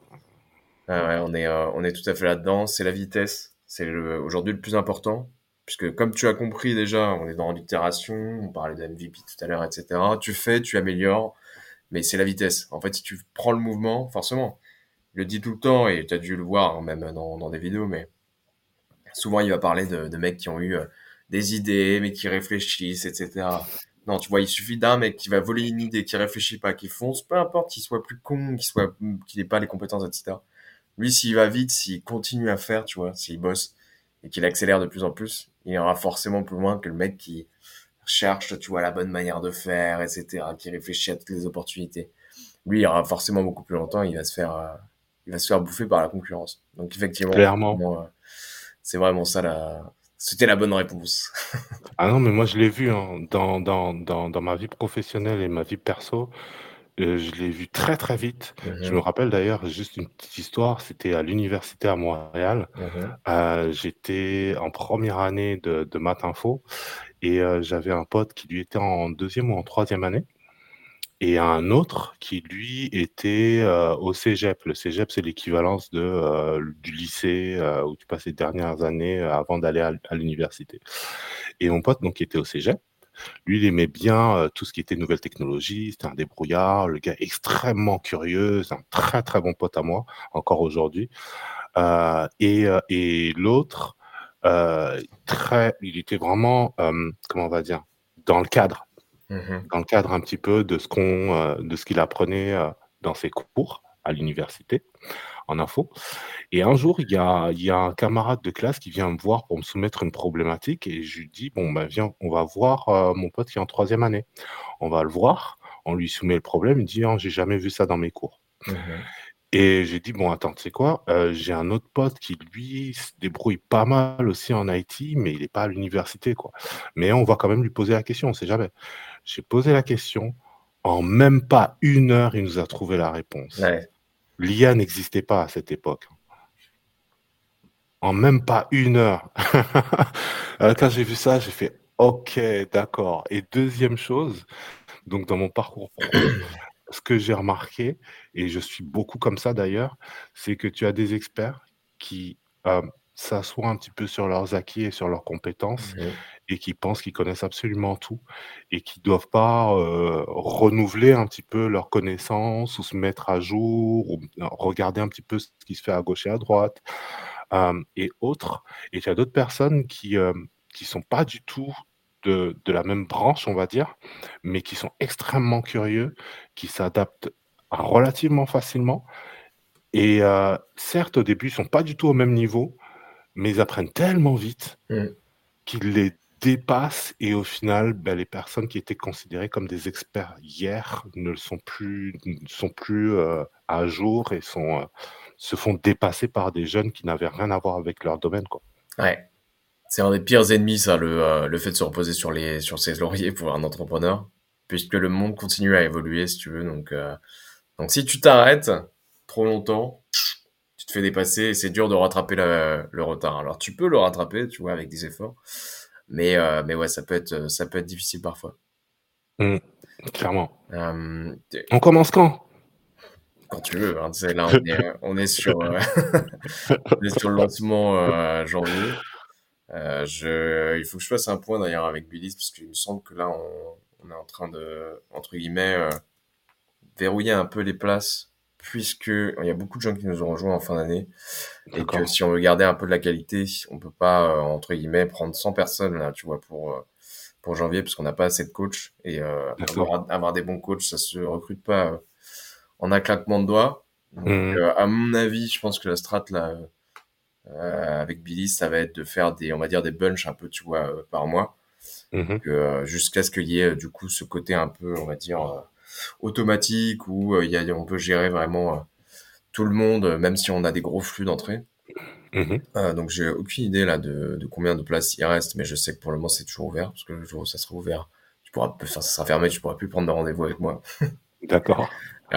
A: Ah ouais, on est, euh, on est tout à fait là-dedans. C'est la vitesse. C'est le, aujourd'hui le plus important. Puisque comme tu as compris déjà, on est dans l'itération, on parlait de M V P tout à l'heure, et cetera. Tu fais, tu améliores, mais c'est la vitesse. En fait, si tu prends le mouvement, forcément, il le dit tout le temps, et tu as dû le voir hein, même dans, dans des vidéos, mais souvent il va parler de, de mecs qui ont eu euh, des idées, mais qui réfléchissent, et cetera. Non, tu vois, il suffit d'un mec qui va voler une idée, qui réfléchit pas, qui fonce, peu importe qu'il soit plus con, qu'il soit, qu'il n'ait pas les compétences, et cetera. Lui, s'il va vite, s'il continue à faire, tu vois, s'il bosse et qu'il accélère de plus en plus, il ira forcément plus loin que le mec qui cherche, tu vois, la bonne manière de faire, et cetera, qui réfléchit à toutes les opportunités. Lui, il aura forcément beaucoup plus longtemps, il va se faire, euh, il va se faire bouffer par la concurrence. Donc effectivement,
B: Clairement.
A: vraiment, euh, c'est vraiment ça la, c'était la bonne réponse.
B: Ah non, mais moi je l'ai vu, hein, dans dans dans dans ma vie professionnelle et ma vie perso, heu, je l'ai vu très, très vite. Je me
A: Mhm,
B: rappelle d'ailleurs, juste une petite histoire, c'était à l'université à Montréal.
A: mhm,
B: Heu, j'étais en première année de de maths info et heu, j'avais un pote qui lui était en deuxième ou en troisième année et un autre qui lui était, heu, au cégep. Le cégep, c'est l'équivalence de, heu, du lycée, heu, où tu passes les dernières années, heu, avant d'aller à l à l'université et mon pote donc qui était au cégep, lui, il aimait bien, heu, tout ce qui était nouvelles technologies, c'était un débrouillard, le gars extrêmement curieux, c'est un très, très bon pote à moi, encore aujourd'hui. Heu et heu et l'autre, heu, très il était vraiment, hem, comment on va dire? Dans le cadre.
A: mhm,
B: Dans le cadre un petit peu de ce qu'on, heu, de ce qu'il apprenait, heu, dans ses cours à l'université, en info et un jour, il y a il y a un camarade de classe qui vient me voir pour me soumettre une problématique et je lui dis: «Bon, bah, viens, on va voir, heu, mon pote qui est en troisième année». On va le voir, on lui soumet le problème, il dit: «Oh, j'ai jamais vu ça dans mes cours».
A: mhm.
B: Et j'ai dit: «Bon, attends, tu sais quoi? Heu, j'ai un autre pote qui, lui, se débrouille pas mal aussi en I T, mais il est pas à l'université, quoi. Mais on va quand même lui poser la question, on sait jamais». J'ai posé la question, en même pas une heure, il nous a trouvé la réponse.
A: Ouais.
B: L'I A n'existait pas à cette époque. En même pas une heure. Heu, quand j'ai vu ça, j'ai fait: «OK, d'accord» et deuxième chose, donc dans mon parcours pro, ce que j'ai remarqué et je suis beaucoup comme ça d'ailleurs, c'est que tu as des experts qui, hem, s'assoient un petit peu sur leurs acquis et sur leurs compétences
A: Mhm.
B: et qui pensent qu'ils connaissent absolument tout et qui doivent pas, heu, renouveler un petit peu leurs connaissances ou se mettre à jour ou euh, regarder un petit peu ce qui se fait à gauche et à droite, hem et autres et tu as d'autres personnes qui, hem, qui sont pas du tout de de la même branche, on va dire, mais qui sont extrêmement curieux, qui s'adaptent relativement facilement et heu, certes, au début, ils sont pas du tout au même niveau, mais ils apprennent tellement vite
A: Mhm.
B: qu'ils les dépassent et au final, bah, les personnes qui étaient considérées comme des experts hier ne le sont plus ne sont plus, heu, à jour et sont, heu, se font dépasser par des jeunes qui n'avaient rien à voir avec leur domaine, quoi.
A: Ouais. C'est un des pires ennemis, ça, le, euh, le fait de se reposer sur les, sur ses lauriers pour un entrepreneur, puisque le monde continue à évoluer, si tu veux. Donc, euh, donc si tu t'arrêtes trop longtemps, tu te fais dépasser et c'est dur de rattraper la- le retard. Alors, tu peux le rattraper, tu vois, avec des efforts, mais, euh, mais ouais, ça peut être, ça peut être difficile parfois.
B: Mmh, clairement.
A: Euh,
B: On commence quand?
A: quand tu veux, hein, tu sais, là, on est, euh, on est sur, euh, on est sur le lancement euh, janvier. Euh, je, il faut que je fasse un point d'ailleurs avec Billy parce qu'il me semble que là on, on est en train de entre guillemets euh, verrouiller un peu les places puisque il y a beaucoup de gens qui nous ont rejoints en fin d'année et que
B: D'accord.
A: si on veut garder un peu de la qualité, on peut pas euh, entre guillemets prendre cent personnes là, tu vois, pour euh, pour janvier parce qu'on n'a pas assez de coachs et euh,
B: D'accord.
A: avoir avoir des bons coachs, ça se recrute pas euh, en un claquement de doigts. Donc
B: Mmh
A: euh, à mon avis, je pense que la strat là euh, avec Billy, ça va être de faire des on va dire des bunchs un peu, tu vois, euh, par mois
B: mh. Mmh.
A: que, euh, jusqu'à ce qu'il y ait euh, du coup ce côté un peu, on va dire, euh, automatique où euh, il y a, on peut gérer vraiment euh, tout le monde, euh, même si on a des gros flux d'entrée.
B: Mmh.
A: Euh, donc j'ai aucune idée là de, de combien de places il reste, mais je sais que pour le moment c'est toujours ouvert parce que le jour où ça sera ouvert, tu pourras, enfin ça sera fermé, tu pourras plus prendre de rendez-vous avec moi.
B: D'accord.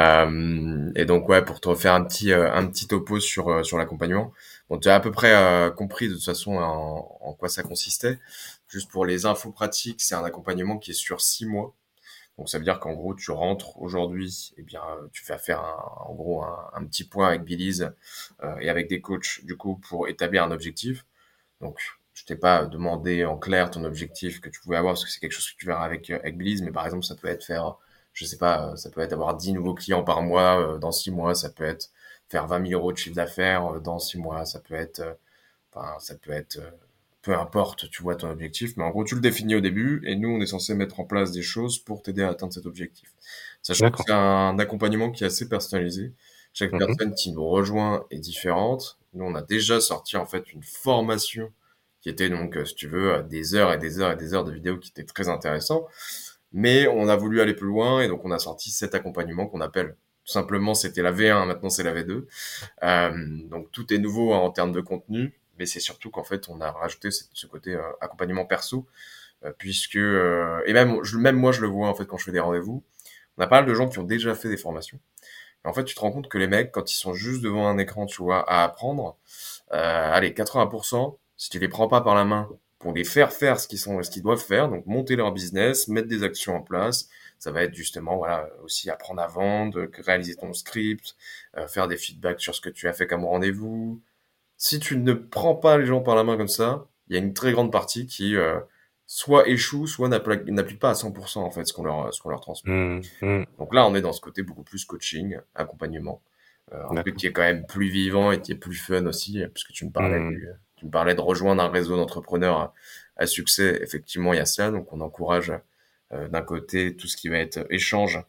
A: Euh, et donc ouais, pour te refaire un petit euh, un petit topo sur euh, sur l'accompagnement. Bon, tu as à peu près euh, compris de toute façon en, en quoi ça consistait. Juste pour les infos pratiques, c'est un accompagnement qui est sur six mois. Donc ça veut dire qu'en gros, tu rentres aujourd'hui, et bien euh, tu vas faire un, en gros un, un petit point avec Billy's euh, et avec des coachs du coup pour établir un objectif. Donc je t'ai pas demandé en clair ton objectif que tu pouvais avoir parce que c'est quelque chose que tu verras avec euh, avec Billy's, mais par exemple ça peut être faire, je sais pas, euh, ça peut être avoir dix nouveaux clients par mois euh, dans six mois, ça peut être faire vingt mille euros de chiffre d'affaires euh, dans six mois, ça peut être euh, enfin, ça peut être, euh, peu importe, tu vois ton objectif, mais en gros, tu le définis au début et nous, on est censé mettre en place des choses pour t'aider à atteindre cet objectif. Sachant que
B: D'accord.
A: c'est un accompagnement qui est assez personnalisé. Chaque
B: Mmh mh.
A: personne qui nous rejoint est différente. Nous, on a déjà sorti, en fait, une formation qui étaient donc, euh, si tu veux, euh, des heures et des heures et des heures de vidéos qui étaient très intéressants. Mais on a voulu aller plus loin et donc on a sorti cet accompagnement qu'on appelle tout simplement, c'était la V un, maintenant c'est la V deux. Euh, donc tout est nouveau, hein, en termes de contenu, mais c'est surtout qu'en fait on a rajouté ce, ce côté euh, accompagnement perso, euh, puisque euh, et même je, même moi je le vois en fait quand je fais des rendez-vous, on a pas mal de gens qui ont déjà fait des formations. Et en fait tu te rends compte que les mecs quand ils sont juste devant un écran, tu vois, à apprendre, euh, allez quatre-vingts pour cent, si tu les prends pas par la main pour les faire faire ce qu'ils sont, ce qu'ils doivent faire, donc monter leur business, mettre des actions en place, ça va être justement voilà aussi apprendre à vendre, réaliser ton script, euh, faire des feedbacks sur ce que tu as fait comme rendez-vous. Si tu ne prends pas les gens par la main comme ça, il y a une très grande partie qui euh, soit échoue, soit n'appli- n'applique pas à cent pour cent en fait ce qu'on leur ce qu'on leur transmet.
B: Mmh, mmh,
A: Donc là, on est dans ce côté beaucoup plus coaching, accompagnement, euh, un truc
B: d'accord.
A: qui est quand même plus vivant et qui est plus fun aussi, euh, puisque tu me parlais
B: Mmh,
A: du, tu me parlais de rejoindre un réseau d'entrepreneurs à, à succès. Effectivement, il y a ça. Donc, on encourage euh, d'un côté tout ce qui va être échange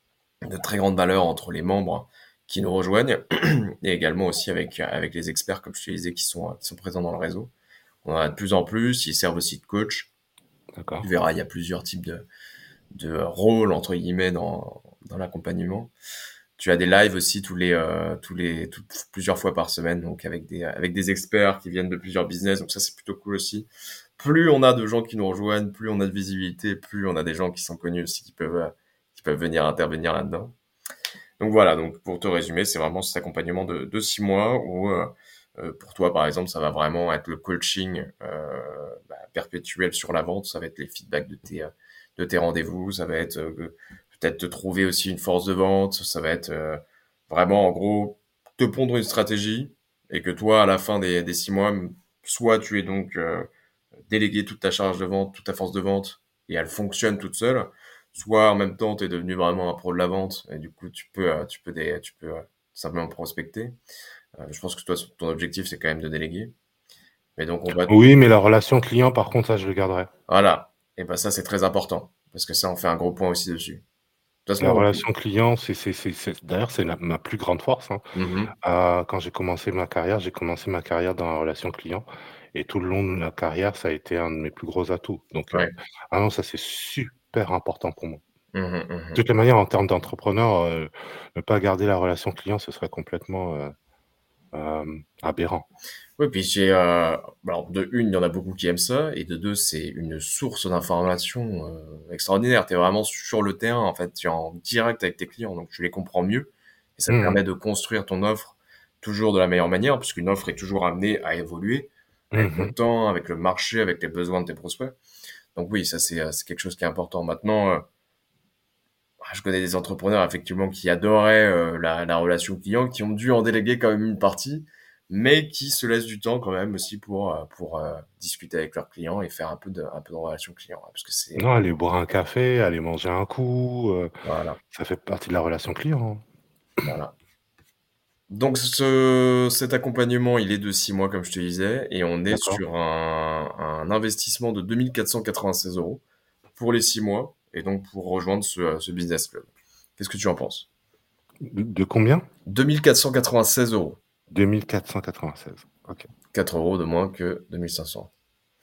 A: de très grande valeur entre les membres qui nous rejoignent et également aussi avec avec les experts, comme je te disais, qui sont qui sont présents dans le réseau. On en a de plus en plus. Ils servent aussi de coach.
B: d'accord.
A: Tu verras, il y a plusieurs types de de rôles entre guillemets dans dans l'accompagnement. Tu as des lives aussi tous les euh, tous les tout- plusieurs fois par semaine, donc avec des avec des experts qui viennent de plusieurs business, donc ça c'est plutôt cool aussi. Plus on a de gens qui nous rejoignent, plus on a de visibilité, plus on a des gens qui sont connus aussi qui peuvent euh, qui peuvent venir intervenir là-dedans. Donc voilà, donc pour te résumer, c'est vraiment cet accompagnement de de six mois où euh, euh, pour toi par exemple, ça va vraiment être le coaching euh, bah, perpétuel sur la vente, ça va être les feedbacks de tes euh, de tes rendez-vous, ça va être euh, peut-être te trouver aussi une force de vente, ça va être euh, vraiment en gros te pondre une stratégie et que toi à la fin des, des six mois, soit tu es donc euh, délégué toute ta charge de vente, toute ta force de vente et elle fonctionne toute seule, soit en même temps tu es devenu vraiment un pro de la vente et du coup tu peux euh, tu peux des, tu peux euh, simplement prospecter. Euh, je pense que toi ton objectif c'est quand même de déléguer. Mais donc on va
B: Oui, mais la relation client, par contre, ça, je le garderai.
A: voilà. Et ben ça c'est très important parce que ça on fait un gros point aussi dessus. De toute
B: La
A: façon,
B: relation client, c'est c'est c'est c'est d'ailleurs, c'est la ma plus grande force, hein.
A: mhm,
B: Heu, quand j'ai commencé ma carrière, j'ai commencé ma carrière dans la relation client et tout le long de la carrière, ça a été un de mes plus gros atouts. Donc, heu,
A: ouais.
B: ah non, ça, c'est super important pour moi.
A: Mhm,
B: De
A: mhm.
B: toutes les manières, en termes d'entrepreneur, heu, ne pas garder la relation client, ce serait complètement, heu, hem, aberrant.
A: Oui, puis j'ai, euh, alors de une, il y en a beaucoup qui aiment ça, et de deux, c'est une source d'information euh, extraordinaire. T'es vraiment sur le terrain, en fait, tu es en direct avec tes clients, donc tu les comprends mieux, et ça te
B: Mmh
A: permet
B: mh.
A: de construire ton offre toujours de la meilleure manière, puisqu'une offre est toujours amenée à évoluer avec le
B: Mmh.
A: temps, avec le marché, avec les besoins de tes prospects. Donc oui, ça c'est euh, c'est quelque chose qui est important. Maintenant, euh, je connais des entrepreneurs effectivement qui adoraient euh, la, la relation client, qui ont dû en déléguer quand même une partie, mais qui se laissent du temps quand même aussi pour euh, pour euh, discuter avec leurs clients et faire un peu de un peu de relation client, hein, parce que c'est
B: Non, aller boire un café, aller manger un coup, heu,
A: voilà,
B: ça fait partie de la relation client, hein.
A: voilà. Donc ce cet accompagnement, il est de six mois comme je te disais, et on est
B: D'accord.
A: sur un, un investissement de deux mille quatre cent quatre-vingt-seize euros pour les six mois, et donc pour rejoindre ce, ce business club. Qu'est-ce que tu en penses?
B: De de combien?
A: deux mille quatre cent quatre-vingt-seize euros.
B: deux mille quatre cent quatre-vingt-seize. OK.
A: quatre euros de moins que deux mille cinq cents.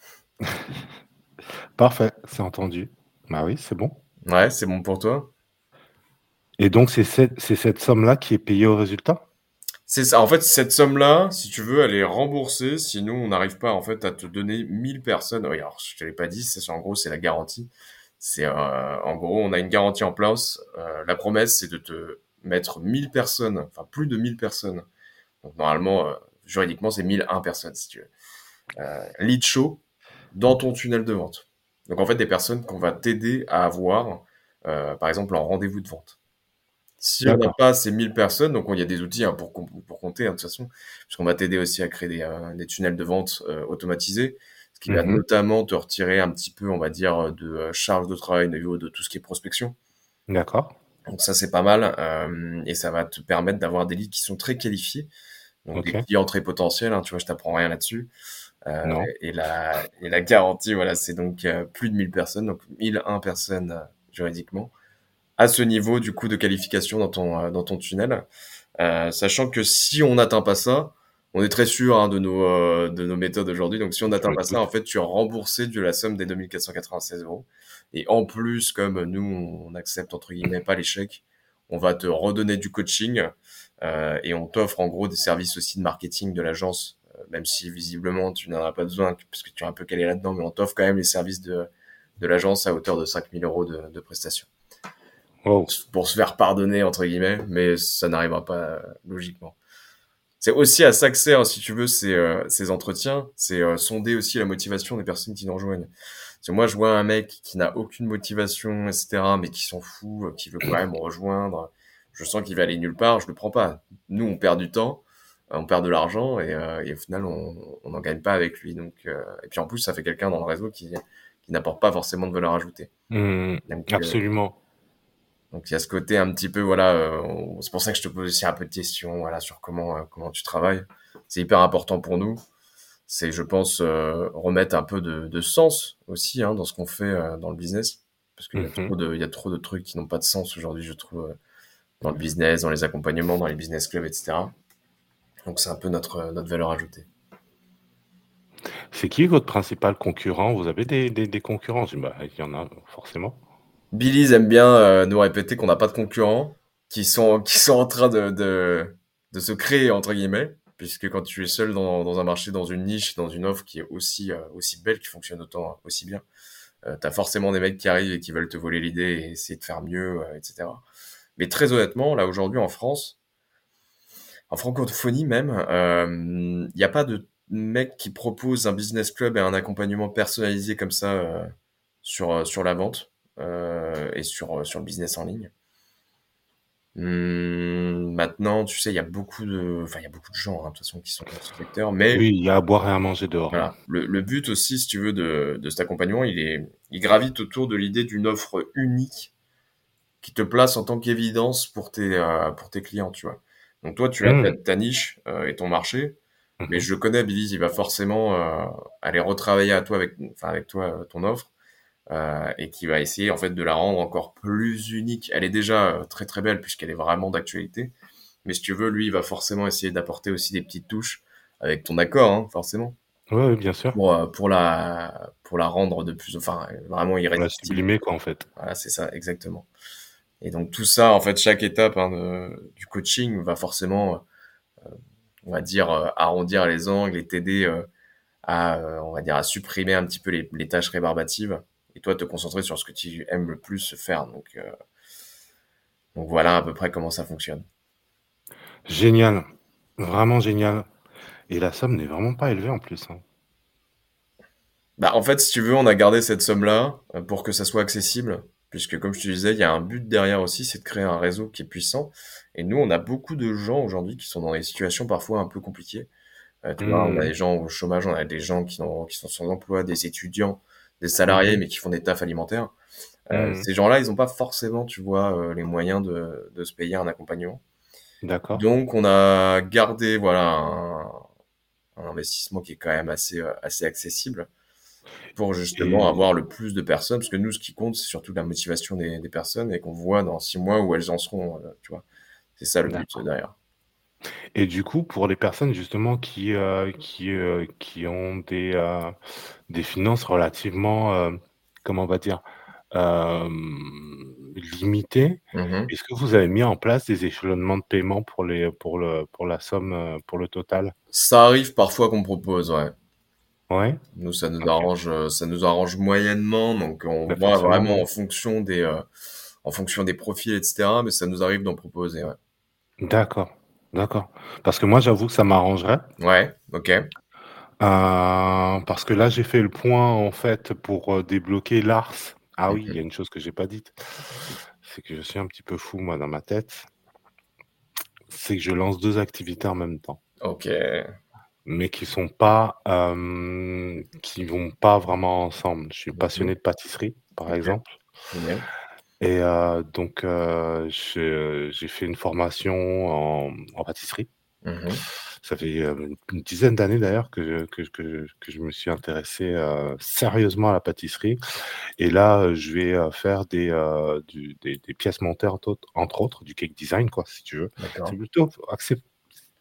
B: Parfait, c'est entendu. Bah oui, c'est bon.
A: Ouais, c'est bon pour toi?
B: Et donc c'est cette c'est cette somme-là qui est payée au résultat?
A: C'est ça. En fait, cette somme-là, si tu veux, elle est remboursée si nous, on n'arrive pas, en fait, à te donner mille personnes. Oui, alors, je te l'ai pas dit, c'est, en gros, c'est la garantie. C'est, euh, en gros, on a une garantie en place. Euh, la promesse, c'est de te mettre mille personnes, enfin, plus de mille personnes. Donc, normalement, euh, juridiquement, c'est mille un personnes, si tu veux. Euh, lead show dans ton tunnel de vente. Donc, en fait, des personnes qu'on va t'aider à avoir, euh, par exemple, en rendez-vous de vente. Si on n'a
B: D'accord.
A: pas ces mille personnes, donc il y a des outils hein, pour, com- pour compter, hein, de toute façon, puisqu'on va t'aider aussi à créer des, euh, des tunnels de vente euh, automatisés, ce qui va
B: Mmh.
A: notamment te retirer un petit peu, on va dire, de euh, charge de travail au niveau de tout ce qui est prospection.
B: D'accord.
A: Donc ça, c'est pas mal, euh, et ça va te permettre d'avoir des leads qui sont très qualifiés, donc des
B: OK.
A: clients très potentiels, hein, tu vois, je t'apprends rien là-dessus. Euh,
B: Non.
A: et la, et la garantie, voilà, c'est donc euh, plus de mille personnes, donc mille un personnes euh, juridiquement, à ce niveau du coup de qualification dans ton, euh, dans ton tunnel. Euh, sachant que si on n'atteint pas ça, On est très sûr hein, de nos euh, de nos méthodes aujourd'hui. Donc si on
B: Je
A: n'atteint
B: me
A: pas ça, en
B: doute.
A: fait, tu es remboursé de la somme des deux mille quatre cent quatre-vingt-seize euros. Et en plus, comme nous, on accepte entre guillemets pas l'échec, on va te redonner du coaching euh, et on t'offre en gros des services aussi de marketing de l'agence, euh, même si visiblement tu n'en as pas besoin puisque tu es un peu calé là-dedans, mais on t'offre quand même les services de de l'agence à hauteur de cinq mille euros de, de prestations
B: Wow.
A: pour se faire pardonner entre guillemets, mais ça n'arrivera pas euh, logiquement. C'est aussi à ça que sert, si tu veux, ces, euh, ces entretiens. C'est euh, sonder aussi la motivation des personnes qui nous rejoignent. Parce que moi, je vois un mec qui n'a aucune motivation, et cetera, mais qui s'en fout, euh, qui veut quand même me rejoindre. Je sens qu'il va aller nulle part, je le prends pas. Nous, on perd du temps, euh, on perd de l'argent, et, euh, et au final, on on n'en gagne pas avec lui. Donc, euh, et puis en plus, ça fait quelqu'un dans le réseau qui, qui n'apporte pas forcément de valeur ajoutée.
B: Mmh,
A: Donc, euh,
B: absolument.
A: donc il y a ce côté un petit peu, voilà, euh, on- c'est pour ça que je te pose aussi un peu de questions, voilà, sur comment, euh, comment tu travailles. C'est hyper important pour nous. C'est, je pense, euh, remettre un peu de, de sens aussi hein, dans ce qu'on fait euh, dans le business. Parce qu'il y a
B: Mmh.
A: trop de, il y a trop de trucs qui n'ont pas de sens aujourd'hui, je trouve, euh, dans le business, dans les accompagnements, dans les business clubs, et cetera. Donc c'est un peu notre, euh, notre valeur ajoutée.
B: C'est qui votre principal concurrent? Vous avez des des des concurrents? J'im bah, il y en a forcément.
A: Billy's aime bien euh, nous répéter qu'on n'a pas de concurrents, qui sont, qui sont en train de, de, de se créer, entre guillemets, puisque quand tu es seul dans, dans un marché, dans une niche, dans une offre qui est aussi, euh, aussi belle, qui fonctionne autant, aussi bien, euh, t'as forcément des mecs qui arrivent et qui veulent te voler l'idée et essayer de faire mieux, euh, et cetera. Mais très honnêtement, là aujourd'hui en France, en francophonie même, il n'y a pas de mec qui propose un business club et un accompagnement personnalisé comme ça euh, sur, euh, sur la vente euh, et sur, euh, sur le business en ligne. Hum, maintenant, tu sais, il y a beaucoup de, enfin, il y a beaucoup de gens, hein, de toute façon, qui sont dans ce secteur, mais
B: Oui, il y a à boire et à manger dehors, hein.
A: voilà. Le, le but aussi, si tu veux, de, de cet accompagnement, il est, il gravite autour de l'idée d'une offre unique qui te place en tant qu'évidence pour tes, euh, pour tes clients, tu vois. Donc toi, tu as ta,
B: Mmh.
A: ta niche euh, et ton marché, mais
B: Mmh.
A: je connais Billy, il va forcément euh, aller retravailler à toi avec, enfin avec toi euh, ton offre euh, et qui va essayer en fait de la rendre encore plus unique. Elle est déjà euh, très très belle puisqu'elle est vraiment d'actualité, mais si tu veux, lui, il va forcément essayer d'apporter aussi des petites touches avec ton accord, hein, forcément,
B: Ouais, ouais, bien sûr.
A: pour euh, pour la pour la rendre de plus, enfin vraiment
B: Pour la
A: irrésistible.
B: sublimer quoi, en fait.
A: Voilà, c'est ça, exactement. Et donc tout ça, en fait, chaque étape hein, de- du coaching va forcément, euh, on va dire, euh, arrondir les angles et t'aider euh, à, euh, on va dire, à supprimer un petit peu les, les tâches rébarbatives et toi te concentrer sur ce que tu aimes le plus faire. Donc, euh, donc voilà à peu près comment ça fonctionne.
B: Génial, vraiment génial et la somme n'est vraiment pas élevée en plus, hein.
A: Bah, en fait, si tu veux, on a gardé cette somme-là euh, pour que ça soit accessible, puisque comme je te disais, il y a un but derrière aussi, c'est de créer un réseau qui est puissant. Et nous, on a beaucoup de gens aujourd'hui qui sont dans des situations parfois un peu compliquées. Euh, tu vois, on a
B: Mmh.
A: des gens au chômage, on a des gens qui, ont- qui sont sans emploi, des étudiants, des salariés,
B: Mmh.
A: mais qui font des tafs alimentaires. Euh,
B: Mmh.
A: ces gens-là, ils n'ont pas forcément, tu vois, euh, les moyens de, de se payer un accompagnement.
B: D'accord
A: Donc, on a gardé, voilà, un, un investissement qui est quand même assez, euh, assez accessible pour justement
B: et
A: avoir le plus de personnes, parce que nous, ce qui compte, c'est surtout la motivation des, des personnes et qu'on voit dans six mois où elles en seront, euh, tu vois. C'est ça le but euh,
B: d'accord
A: derrière.
B: et du coup, pour les personnes justement qui, heu, qui, heu, qui ont des, heu, des finances relativement, heu, comment on va dire? Hem, limitées,
A: Mhm.
B: est-ce que vous avez mis en place des échelonnements de paiement pour les pour le pour la somme, heu, pour le total?
A: Ça arrive parfois qu'on me propose, ouais.
B: Ouais?
A: Nous, ça nous
B: OK.
A: arrange, euh, ça nous arrange moyennement, donc on
B: Bah,
A: voit
B: forcément,
A: vraiment
B: oui.
A: en fonction des, euh, en fonction des profils, et cetera. Mais ça nous arrive d'en proposer, ouais.
B: D'accord, d'accord. Parce que moi, j'avoue que ça m'arrangerait,
A: Ouais, ok.
B: heu, parce que là, j'ai fait le point, en fait, pour, heu, débloquer l'A R S. Ah oui, il y
A: Mhm.
B: a une chose que j'ai pas dite, c'est que je suis un petit peu fou, moi, dans ma tête, c'est que je lance deux activités en même temps,
A: Ok.
B: mais qui sont pas, hem, qui vont pas vraiment ensemble. Je suis
A: Mhm.
B: passionné de pâtisserie, par
A: Ok.
B: exemple
A: Génial.
B: et heu, donc heu, je j'ai fait une formation en en pâtisserie.
A: Mhm.
B: Ça fait, heu, une dizaine d'années d'ailleurs que je que je que je que je me suis intéressé, heu, sérieusement à la pâtisserie et là, heu, je vais, heu, faire des, heu, du des des pièces montées entre autres entre autres du cake design quoi, si tu veux. C'est
A: D'accord.
B: plutôt axé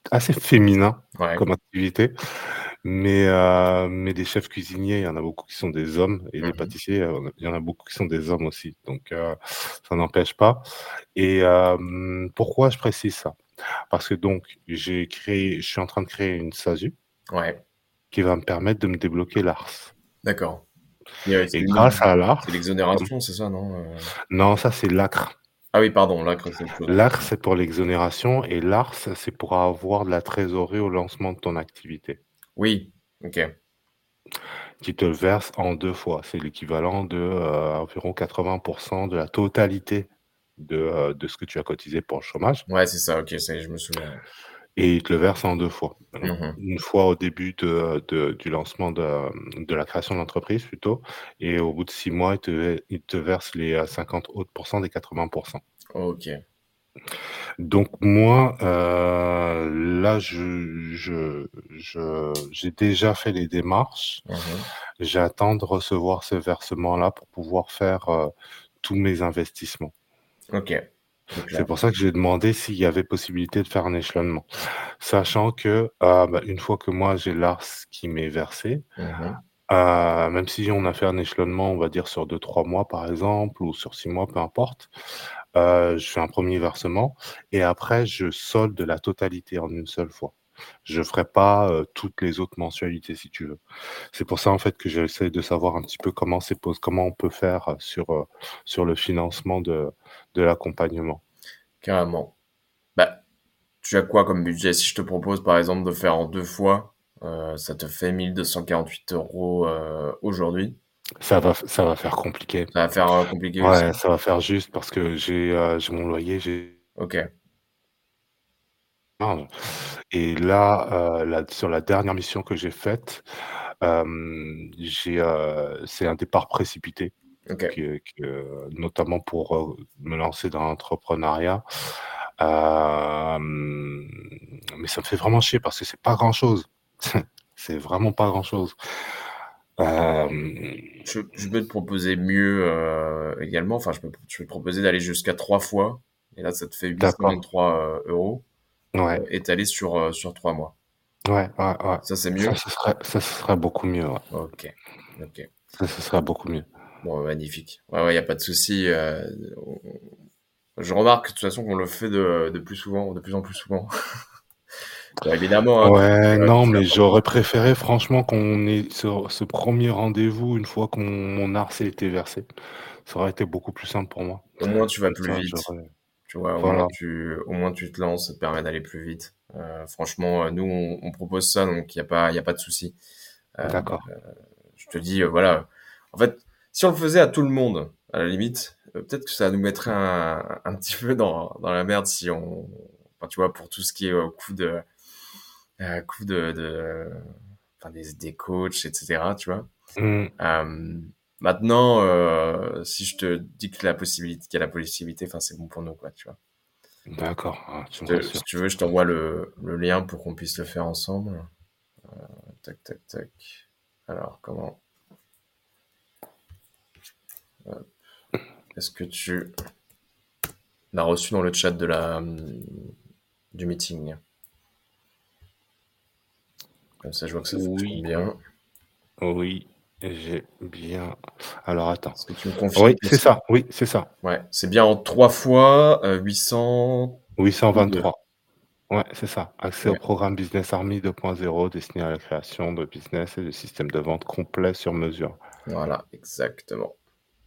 B: assez féminin
A: Ouais.
B: comme activité, mais heu, mais des chefs cuisiniers, il y en a beaucoup qui sont des hommes et des
A: Mmh.
B: pâtissiers, heu, il y en a beaucoup qui sont des hommes aussi, donc heu, ça n'empêche pas et hem, pourquoi je précise ça? Parce que donc j'ai créé je suis en train de créer une SASU
A: Ouais,
B: qui va me permettre de me débloquer l'A R S
A: d'accord. Et heu, c'est
B: et
A: une
B: grâce à
A: c'est
B: l'A R S comme
A: l'exonération, c'est ça, non, heu?
B: non, ça c'est l'A C R.
A: Ah oui, pardon, l'acre, c'est autre chose.
B: L'A R S, c'est pour l'exonération et l'A R S, c'est pour avoir de la trésorerie au lancement de ton activité,
A: Oui, OK.
B: qui te le verse en deux fois. C'est l'équivalent de, heu, environ quatre-vingts de la totalité de, heu, de ce que tu as cotisé pour le chômage
A: Ouais, c'est ça, OK, ça y est, je me souviens, ouais.
B: et il te le verse en deux fois. Heu,
A: Mmh.
B: une fois au début de de du lancement de, de la création de l'entreprise plutôt et au bout de six mois, il te il te verse les, heu, cinquante autres pourcents des quatre-vingts.
A: OK.
B: Donc moi, heu, là, je je je j'ai déjà fait les démarches.
A: Mmh.
B: J'attends de recevoir ce versement-là pour pouvoir faire, heu, tous mes investissements.
A: OK, c'est
B: C'est
A: clair.
B: pour ça que j'ai demandé s'il y avait possibilité de faire un échelonnement. Sachant que, heu, bah, une fois que moi j'ai l'A R S qui m'est versé,
A: Mmh.
B: heu, même si on a fait un échelonnement, on va dire sur deux trois mois par exemple ou sur six mois, peu importe, heu, je fais un premier versement et après je solde la totalité en une seule fois. Je ferai pas, heu, toutes les autres mensualités si tu veux. C'est pour ça en fait que j'essaie de savoir un petit peu comment c'est pos comment on peut faire, heu, sur, heu, sur le financement de de l'accompagnement.
A: Carrément. Bah, tu as quoi comme budget? Si je te propose, par exemple, de faire en deux fois, heu, ça te fait mille deux cent quarante-huit euros € aujourd'hui.
B: Ça va f ça va faire compliqué.
A: Ça va faire, heu, compliqué
B: Ouais,
A: aussi?
B: ça va faire juste parce que j'ai, heu, j'ai mon loyer, j'ai
A: OK.
B: marge et là, heu, là sur la dernière mission que j'ai faite, hem, j'ai, heu, c'est un départ précipité
A: OK.
B: que que notamment pour, heu, me lancer dans l'entrepreneuriat. Hem, mais ça me fait vraiment chier parce que c'est pas grand-chose. C'est vraiment pas grand-chose. Hem,
A: Je je peux te proposer mieux, heu, également. Enfin, je peux je peux te proposer d'aller jusqu'à trois fois et là, ça te fait huit cent
B: d'accord.
A: vingt-trois euros
B: Ouais,
A: heu, étalés sur, heu, sur trois mois.
B: ouais, ouais, ouais.
A: Ça, c'est
B: Ça,
A: mieux?
B: ce serait ça, ce serait beaucoup mieux, ouais.
A: OK. OK.
B: Ça, ce serait beaucoup mieux.
A: Bon, magnifique. Ouais, ouais, il y a pas de souci, heu, on je remarque de toute façon qu'on le fait de de plus souvent de plus en plus souvent. Bah, évidemment, hein,
B: Ouais,
A: heu,
B: non,
A: tu vas
B: mais
A: pas
B: j'aurais préféré franchement qu'on ait ce ce premier rendez-vous une fois qu'on mon A R S a été versé. Ça aurait été beaucoup plus simple pour moi.
A: au moins tu vas
B: Comme
A: plus
B: ça,
A: vite,
B: j'aurais
A: tu vois? Au moins
B: voilà,
A: tu au moins tu te lances, ça te permet d'aller plus vite. Heu, franchement, heu, nous on on propose ça donc il y a pas il y a pas de souci. Heu,
B: d'accord.
A: je te dis, heu, voilà, en fait, si on le faisait à tout le monde, à la limite, heu, peut-être que ça nous mettrait un un petit peu dans dans la merde si on enfin, tu vois? Pour tout ce qui est, heu, coût de, heu, coût de de enfin des des coachs et cetera, tu vois?
B: Mmh,
A: Hem, maintenant, heu, si je te dis que la possibilité qu'il y a la possibilité, enfin, c'est bon pour nous, quoi, tu vois?
B: d'accord, ah, tu me
A: Je te si
B: rassures.
A: tu veux, je t'envoie le le lien pour qu'on puisse le faire ensemble. Tac, tac, tac. Alors, comment hop, est-ce que tu l'as reçu dans le chat de la, mmh, du meeting? Comme ça, je vois que ça fonctionne
B: Oui,
A: bien.
B: oui, j'ai bien alors attends.
A: Est-ce que tu me confirmes
B: Oui,
A: que
B: c'est
A: c'est
B: ça, oui, c'est ça.
A: ouais, c'est bien en trois fois, heu, huit cent deux.
B: huit cent vingt-trois. Ouais, c'est ça. Accès au
A: Ouais,
B: programme Business Army deux point zéro destiné à la création de business et de systèmes de vente complets sur mesure.
A: voilà, exactement.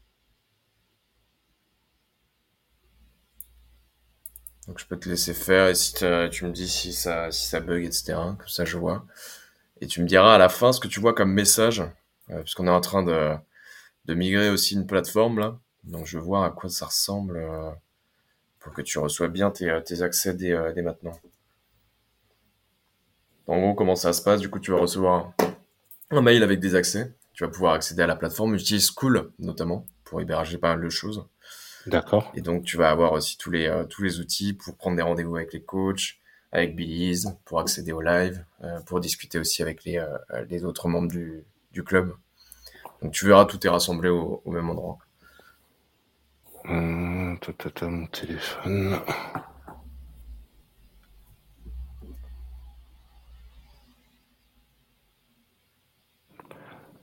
A: Donc je peux te laisser faire et si tu tu me dis si ça si ça bug et cetera, comme ça je vois et tu me diras à la fin ce que tu vois comme message, heu, puisqu'on est en train de de migrer aussi une plateforme là, donc je veux voir à quoi ça ressemble, heu, pour que tu reçoives bien tes, heu, tes accès dès, heu, dès maintenant. En gros, comment ça se passe, du coup, tu vas recevoir un un mail avec des accès. Tu vas pouvoir accéder à la plateforme. Utilise School, notamment, pour héberger pas mal de choses.
B: D'accord.
A: Et donc, tu vas avoir aussi tous les, euh, tous les outils pour prendre des rendez-vous avec les coachs, avec Billy's, pour accéder au live, euh, pour discuter aussi avec les, euh, les autres membres du, du club. Donc, tu verras, tout est rassemblé au, au même endroit.
B: Heu, ta ta ta, mon téléphone.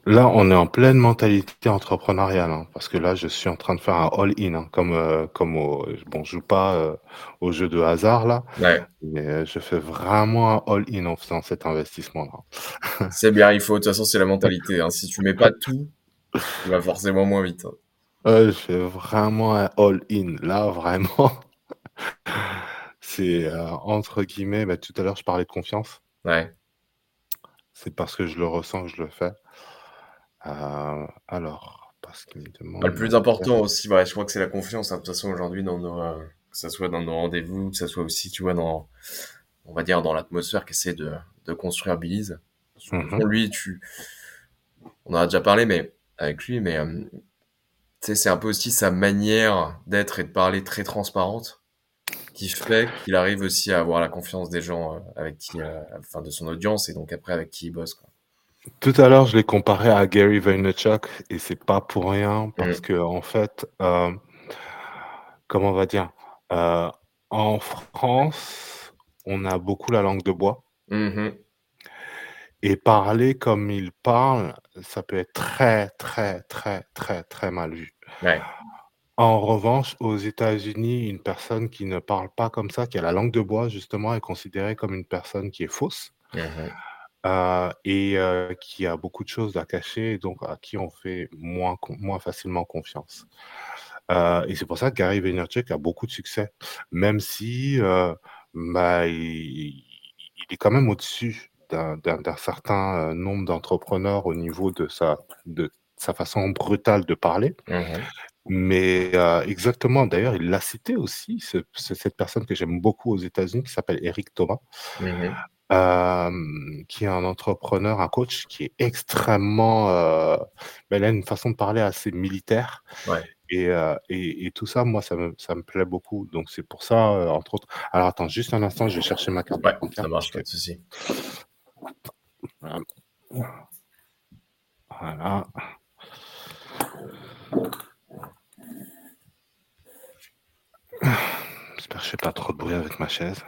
B: Là, on est en pleine mentalité entrepreneuriale, hein, parce que là, je suis en train de faire un all-in, hein, comme, euh, comme au, bon, je joue pas euh, au jeu de hasard là,
A: Ouais,
B: mais euh, je fais vraiment un all-in en faisant cet investissement-là.
A: c'est bien, il faut. De toute façon, c'est la mentalité, hein. Si tu mets pas tout, tu vas forcément moins vite, hein.
B: Euh, je fais vraiment un all-in. Là, vraiment, c'est euh, entre guillemets, bah, tout à l'heure, je parlais de confiance.
A: Ouais.
B: C'est parce que je le ressens que je le fais. Euh, alors, parce qu'il me
A: Bah,
B: demande
A: le plus
B: mon
A: important
B: adresse.
A: aussi, ouais, je crois que c'est la confiance, hein. De toute façon, aujourd'hui, dans nos, euh, que ça soit dans nos rendez-vous, que ça soit aussi, tu vois, dans, on va dire, dans l'atmosphère qu'essaie de, de construire Belize. Parce que, de toute
B: Mhm,
A: façon, lui, tu, on en a déjà parlé, mais avec lui, mais euh, tu sais, c'est un peu aussi sa manière d'être et de parler très transparente qui fait qu'il arrive aussi à avoir la confiance des gens euh, avec qui, euh, enfin, de son audience et donc après avec qui il bosse, quoi.
B: tout à l'heure, je l'ai comparé à Gary Vaynerchuk et c'est pas pour rien parce
A: Mm.
B: que en fait, euh, comment on va dire, euh, en France, on a beaucoup la langue de bois
A: Mhm.
B: et parler comme il parle, ça peut être très, très, très, très, très mal vu.
A: Ouais.
B: En revanche, aux États-Unis, une personne qui ne parle pas comme ça, qui a la langue de bois, justement, est considérée comme une personne qui est fausse,
A: Mhm.
B: heu et heu, qui a beaucoup de choses à cacher et donc à qui on fait moins con moins facilement confiance. Heu et c'est pour ça que Gary Vaynerchuk a beaucoup de succès, même si, heu, bah, il il est quand même au-dessus d'un d'un d'un certain, heu, nombre d'entrepreneurs au niveau de sa de sa façon brutale de parler.
A: Mhm.
B: Mais heu, exactement, d'ailleurs, il l'a cité aussi, ce ce cette personne que j'aime beaucoup aux États-Unis qui s'appelle Eric Thomas,
A: Mhm.
B: hem, qui est un entrepreneur, un coach qui est extrêmement, heu, bah, il a une façon de parler assez militaire
A: Ouais.
B: et heu et et tout ça, moi, ça me ça me plaît beaucoup. Donc c'est pour ça, heu, entre autres alors attends juste un instant, je vais chercher ma carte
A: Ouais,
B: bancaire
A: ça
B: parce
A: marche, pas
B: que
A: de souci.
B: voilà, voilà, j'espère que je fais pas trop de bruit avec ma chaise.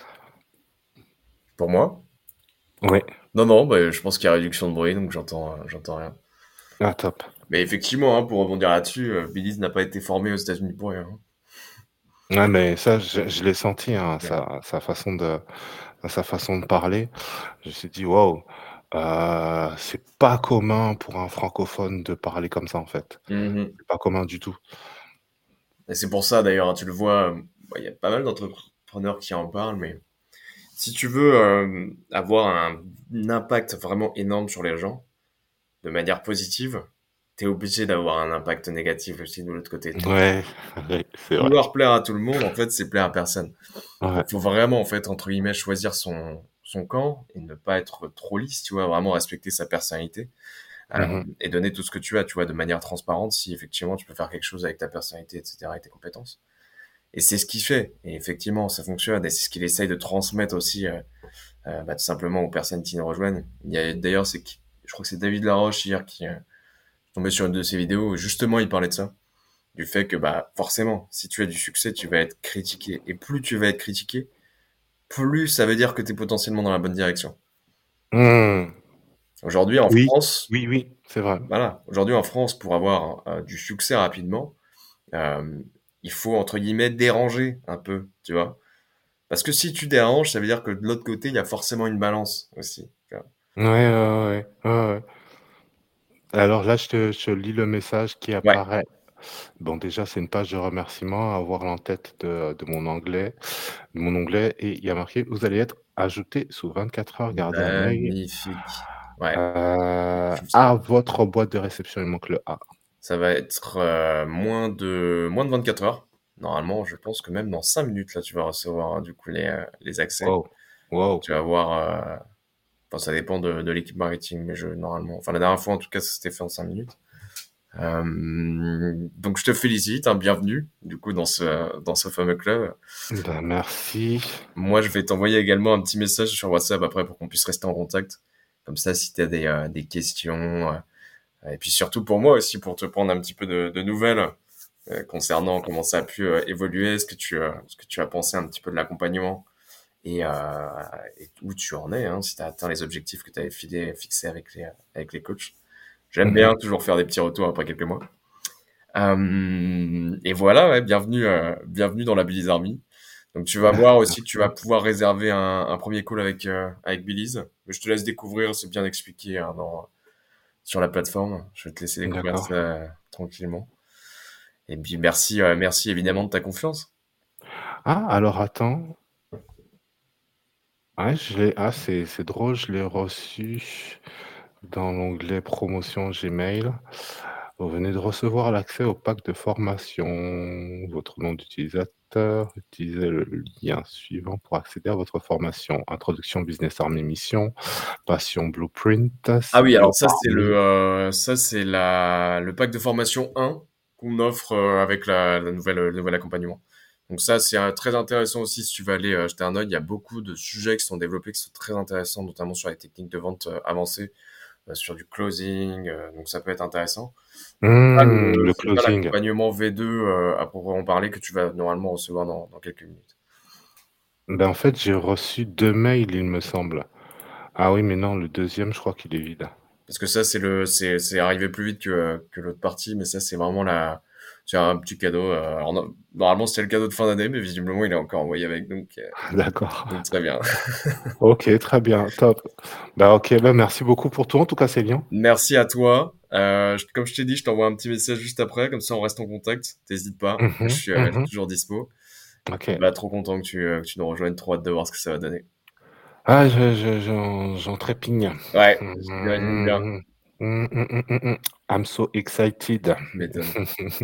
A: Pour moi?
B: Oui,
A: Non, non, bah, je pense qu'il y a réduction de bruit, donc j'entends, euh, j'entends rien.
B: ah top.
A: Mais effectivement, hein, pour rebondir là-dessus, euh, Belize n'a pas été formé aux États-Unis pour rien, hein.
B: Ouais, mais ça, je je l'ai senti, hein,
A: Ouais.
B: sa sa façon de sa façon de parler. Je me suis dit: «Waouh, heu, c'est pas commun pour un francophone de parler comme ça, en fait».
A: Mhm.
B: C'est pas commun du tout.
A: Et c'est pour ça, d'ailleurs, hein, tu le vois, euh, bah, il y a pas mal d'entrepreneurs qui en parlent, mais si tu veux euh, avoir un, un impact vraiment énorme sur les gens, de manière positive, t'es obligé d'avoir un impact négatif aussi de l'autre côté.
B: Ouais, oui, c'est vrai.
A: Vouloir plaire à tout le monde, en fait, c'est plaire à personne.
B: Ouais.
A: Donc, faut vraiment, en fait, entre guillemets, choisir son, son camp et ne pas être trop lisse, tu vois, vraiment respecter sa personnalité, euh,
B: Mmh.
A: et donner tout ce que tu as, tu vois, de manière transparente, si effectivement tu peux faire quelque chose avec ta personnalité, et cetera, et tes compétences. Et c'est ce qu'il fait. Et effectivement, ça fonctionne. Et c'est ce qu'il essaye de transmettre aussi, euh, euh, bah, tout simplement aux personnes qui nous rejoignent. Il y a, d'ailleurs, c'est, qui- je crois que c'est David Laroche hier qui, euh, tombé sur une de ses vidéos où justement il parlait de ça. Du fait que, bah, forcément, si tu as du succès, tu vas être critiqué. Et plus tu vas être critiqué, plus ça veut dire que tu es potentiellement dans la bonne direction.
B: Mmh.
A: Aujourd'hui, en
B: Oui,
A: France,
B: oui, oui, c'est vrai.
A: voilà, aujourd'hui en France, pour avoir euh, du succès rapidement, euh, il faut, entre guillemets, déranger un peu, tu vois. Parce que si tu déranges, ça veut dire que de l'autre côté, il y a forcément une balance aussi, tu vois.
B: Ouais, ouais, ouais, ouais, ouais, ouais. Alors là, je te je te lis le message qui
A: Ouais,
B: apparaît. Bon, déjà, c'est une page de remerciements, avoir l'en-tête de de mon anglais de mon onglet et il y a marqué: «Vous allez être ajouté sous vingt-quatre heures, gardez un œil,
A: magnifique. Ouais,
B: heu,
A: juste
B: à votre boîte de réception». Il manque le A.
A: ça va être euh, moins de moins de vingt-quatre heures. Normalement, je pense que même dans cinq minutes, là, tu vas recevoir hein, du coup les, euh, les accès.
B: Wow, wow.
A: Tu vas voir, euh, enfin, ça dépend de, de l'équipe marketing, mais je, normalement, enfin, la dernière fois, en tout cas, ça s'était fait en cinq minutes. Euh, donc, je te félicite, hein, bienvenue, du coup, dans ce, dans ce fameux club.
B: Ben, merci.
A: Moi, je vais t'envoyer également un petit message sur WhatsApp après pour qu'on puisse rester en contact. Comme ça, si tu as des, euh, des questions, euh, et puis surtout pour moi aussi, pour te prendre un petit peu de, de nouvelles euh, concernant comment ça a pu euh, évoluer, ce que tu, euh, ce que tu as pensé un petit peu de l'accompagnement et, euh, et où tu en es, hein, si tu as atteint les objectifs que tu avais filé, fixés avec les, avec les coachs. J'aime
B: Mmh
A: bien toujours faire des petits retours après quelques mois. Euh, et voilà, ouais, bienvenue, euh, bienvenue dans la Billy's Army. Donc tu vas voir aussi que tu vas
B: Merci.
A: pouvoir réserver un, un premier call avec euh, avec Billy's. Mais je te laisse découvrir, c'est bien expliqué hein, dans, sur la plateforme. Je vais te laisser découvrir
B: D'accord.
A: ça euh, tranquillement. Et puis merci, euh, merci évidemment de ta confiance.
B: Ah, alors attends. Ouais, je l'ai ah, c'est c'est drôle, je l'ai reçu dans l'onglet promotion Gmail. Vous venez de recevoir l'accès au pack de formation. Votre nom d'utilisateur, utilisez le lien suivant pour accéder à votre formation. Introduction Business Army Mission, Passion Blueprint,
A: Ah oui,
B: cible
A: alors ça c'est le
B: parmi.
A: euh, ça c'est la le pack de formation un qu'on offre euh, avec la, la nouvelle le nouvel accompagnement. Donc ça c'est euh, très intéressant aussi si tu vas aller euh, jeter un œil, il y a beaucoup de sujets qui sont développés qui sont très intéressants notamment sur les techniques de vente euh, avancées, euh, sur du closing, euh, donc ça peut être intéressant. Donc c'est pas
B: Mmh,
A: le
B: le
A: c'est pas
B: closing.
A: l'accompagnement V deux euh, à proprement parler que tu vas normalement recevoir dans dans quelques minutes.
B: Ben, en fait, j'ai reçu deux mails, il me semble. Ah oui, mais non, le deuxième, je crois qu'il est vide.
A: Parce que ça, c'est le, c'est, c'est arrivé plus vite que, que l'autre partie, mais ça, c'est vraiment la, c'est un petit cadeau. euh, alors, no- normalement, c'était le cadeau de fin d'année, mais visiblement, il est encore envoyé avec, donc, euh,
B: D'accord.
A: donc très bien.
B: OK, très bien, top. Bah, OK, bah, merci beaucoup pour tout, en tout cas, Célian.
A: Merci à toi. Euh, je- comme je t'ai dit, je t'envoie un petit message juste après, comme ça, on reste en contact. T'hésites pas.
B: Mmh
A: Je
B: mh,
A: suis, euh, je suis
B: mmh.
A: toujours dispo. Et
B: OK.
A: bah, trop content que tu, euh, que tu nous rejoignes. Trop hâte de voir ce que ça va donner.
B: Ah, je je j'en j'en trépigne.
A: Ouais, j'imagine bien.
B: Mmh. Mmh, mmh, mmh, mmh, mmh. I'm so excited.
A: Tu m'étonnes.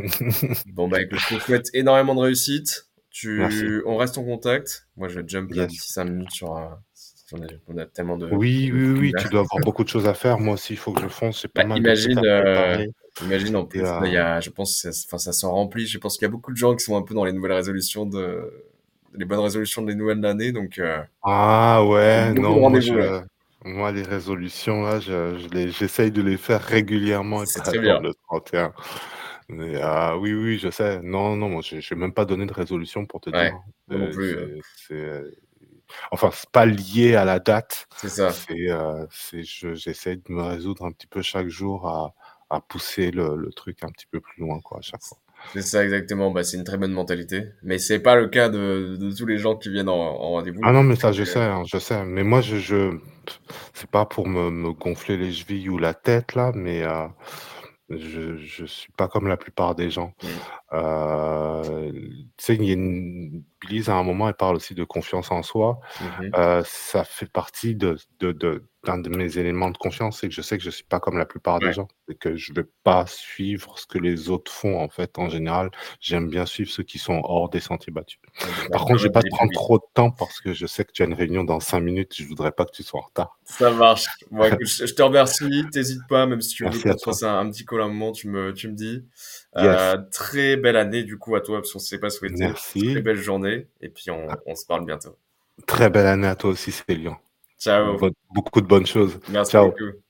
A: Bon, bah, écoute, je te souhaite énormément de réussite.
B: Merci.
A: Tu, on reste en contact. Moi, je jump là
B: Yes.
A: d'ici cinq minutes sur, euh, on a, on a tellement de,
B: Oui,
A: de
B: oui,
A: trucs
B: oui,
A: là.
B: tu dois avoir beaucoup de choses à faire. Moi aussi, il faut que je fonce. J'ai pas
A: Bah,
B: mal de trucs
A: imagine,
B: à
A: euh,
B: préparer
A: imagine en
B: et
A: plus, là, il y
B: heu
A: a, je pense, que ça, enfin, ça s'en remplit. Je pense qu'il y a beaucoup de gens qui sont un peu dans les nouvelles résolutions de, les bonnes résolutions des nouvelles années. Donc, euh,
B: ah ouais,
A: beaucoup de
B: non, moi
A: rendez-vous là.
B: je moi les résolutions là, je je les j'essaye de les faire régulièrement et
A: C'est
B: pas
A: très bien.
B: attendre le trente et un. Mais ah oui, oui, je sais. Non, non, moi j'ai j'ai même pas donné de résolution pour te dire,
A: Ouais,
B: hein.
A: moi non
B: Heu,
A: plus. euh,
B: c'est c'est, heu, enfin, c'est pas lié à la date,
A: C'est ça.
B: c'est, heu, c'est je j'essaie de me résoudre un petit peu chaque jour à à pousser le le truc un petit peu plus loin, quoi, à chaque fois.
A: C'est ça exactement. Bah, c'est une très bonne mentalité. Mais c'est pas le cas de, de tous les gens qui viennent en, en rendez-vous.
B: Ah
A: Donc,
B: non,
A: je
B: mais
A: sais
B: ça, je
A: que,
B: sais, hein, je sais. Mais moi, je je c'est pas pour me me gonfler les chevilles ou la tête là, mais heu, je je suis pas comme la plupart des gens.
A: euh,
B: Heu, tu sais, il y a une Billise, à un moment, elle parle aussi de confiance en soi.
A: mhm.
B: Heu, ça fait partie de de de d'un de mes éléments de confiance, c'est que je sais que je suis pas comme la plupart des
A: Ouais.
B: gens et que je vais pas suivre ce que les autres font, en fait, en général. J'aime bien suivre ceux qui sont hors des sentiers battus.
A: Ouais, de faire
B: Par
A: quand
B: contre, je vais
A: même
B: pas te
A: aller plus
B: prendre
A: vite.
B: trop de temps parce que je sais que tu as une réunion dans cinq minutes, je voudrais pas que tu sois en retard.
A: Ça marche. Bon, écoute, je je te remercie. T'hésites pas, même si tu veux
B: Merci
A: qu'on
B: à
A: se
B: toi.
A: fasse un, un petit call à un moment, tu me, tu me dis.
B: Yes,
A: Euh, très belle année, du coup, à toi, parce qu'on ne s'est pas souhaité. Très
B: merci.
A: belle journée. Et puis, on,
B: Ah,
A: on se parle bientôt.
B: très belle année à toi aussi, Célian.
A: Ciao.
B: Bonne beaucoup de bonnes choses.
A: Merci
B: Ciao.
A: beaucoup.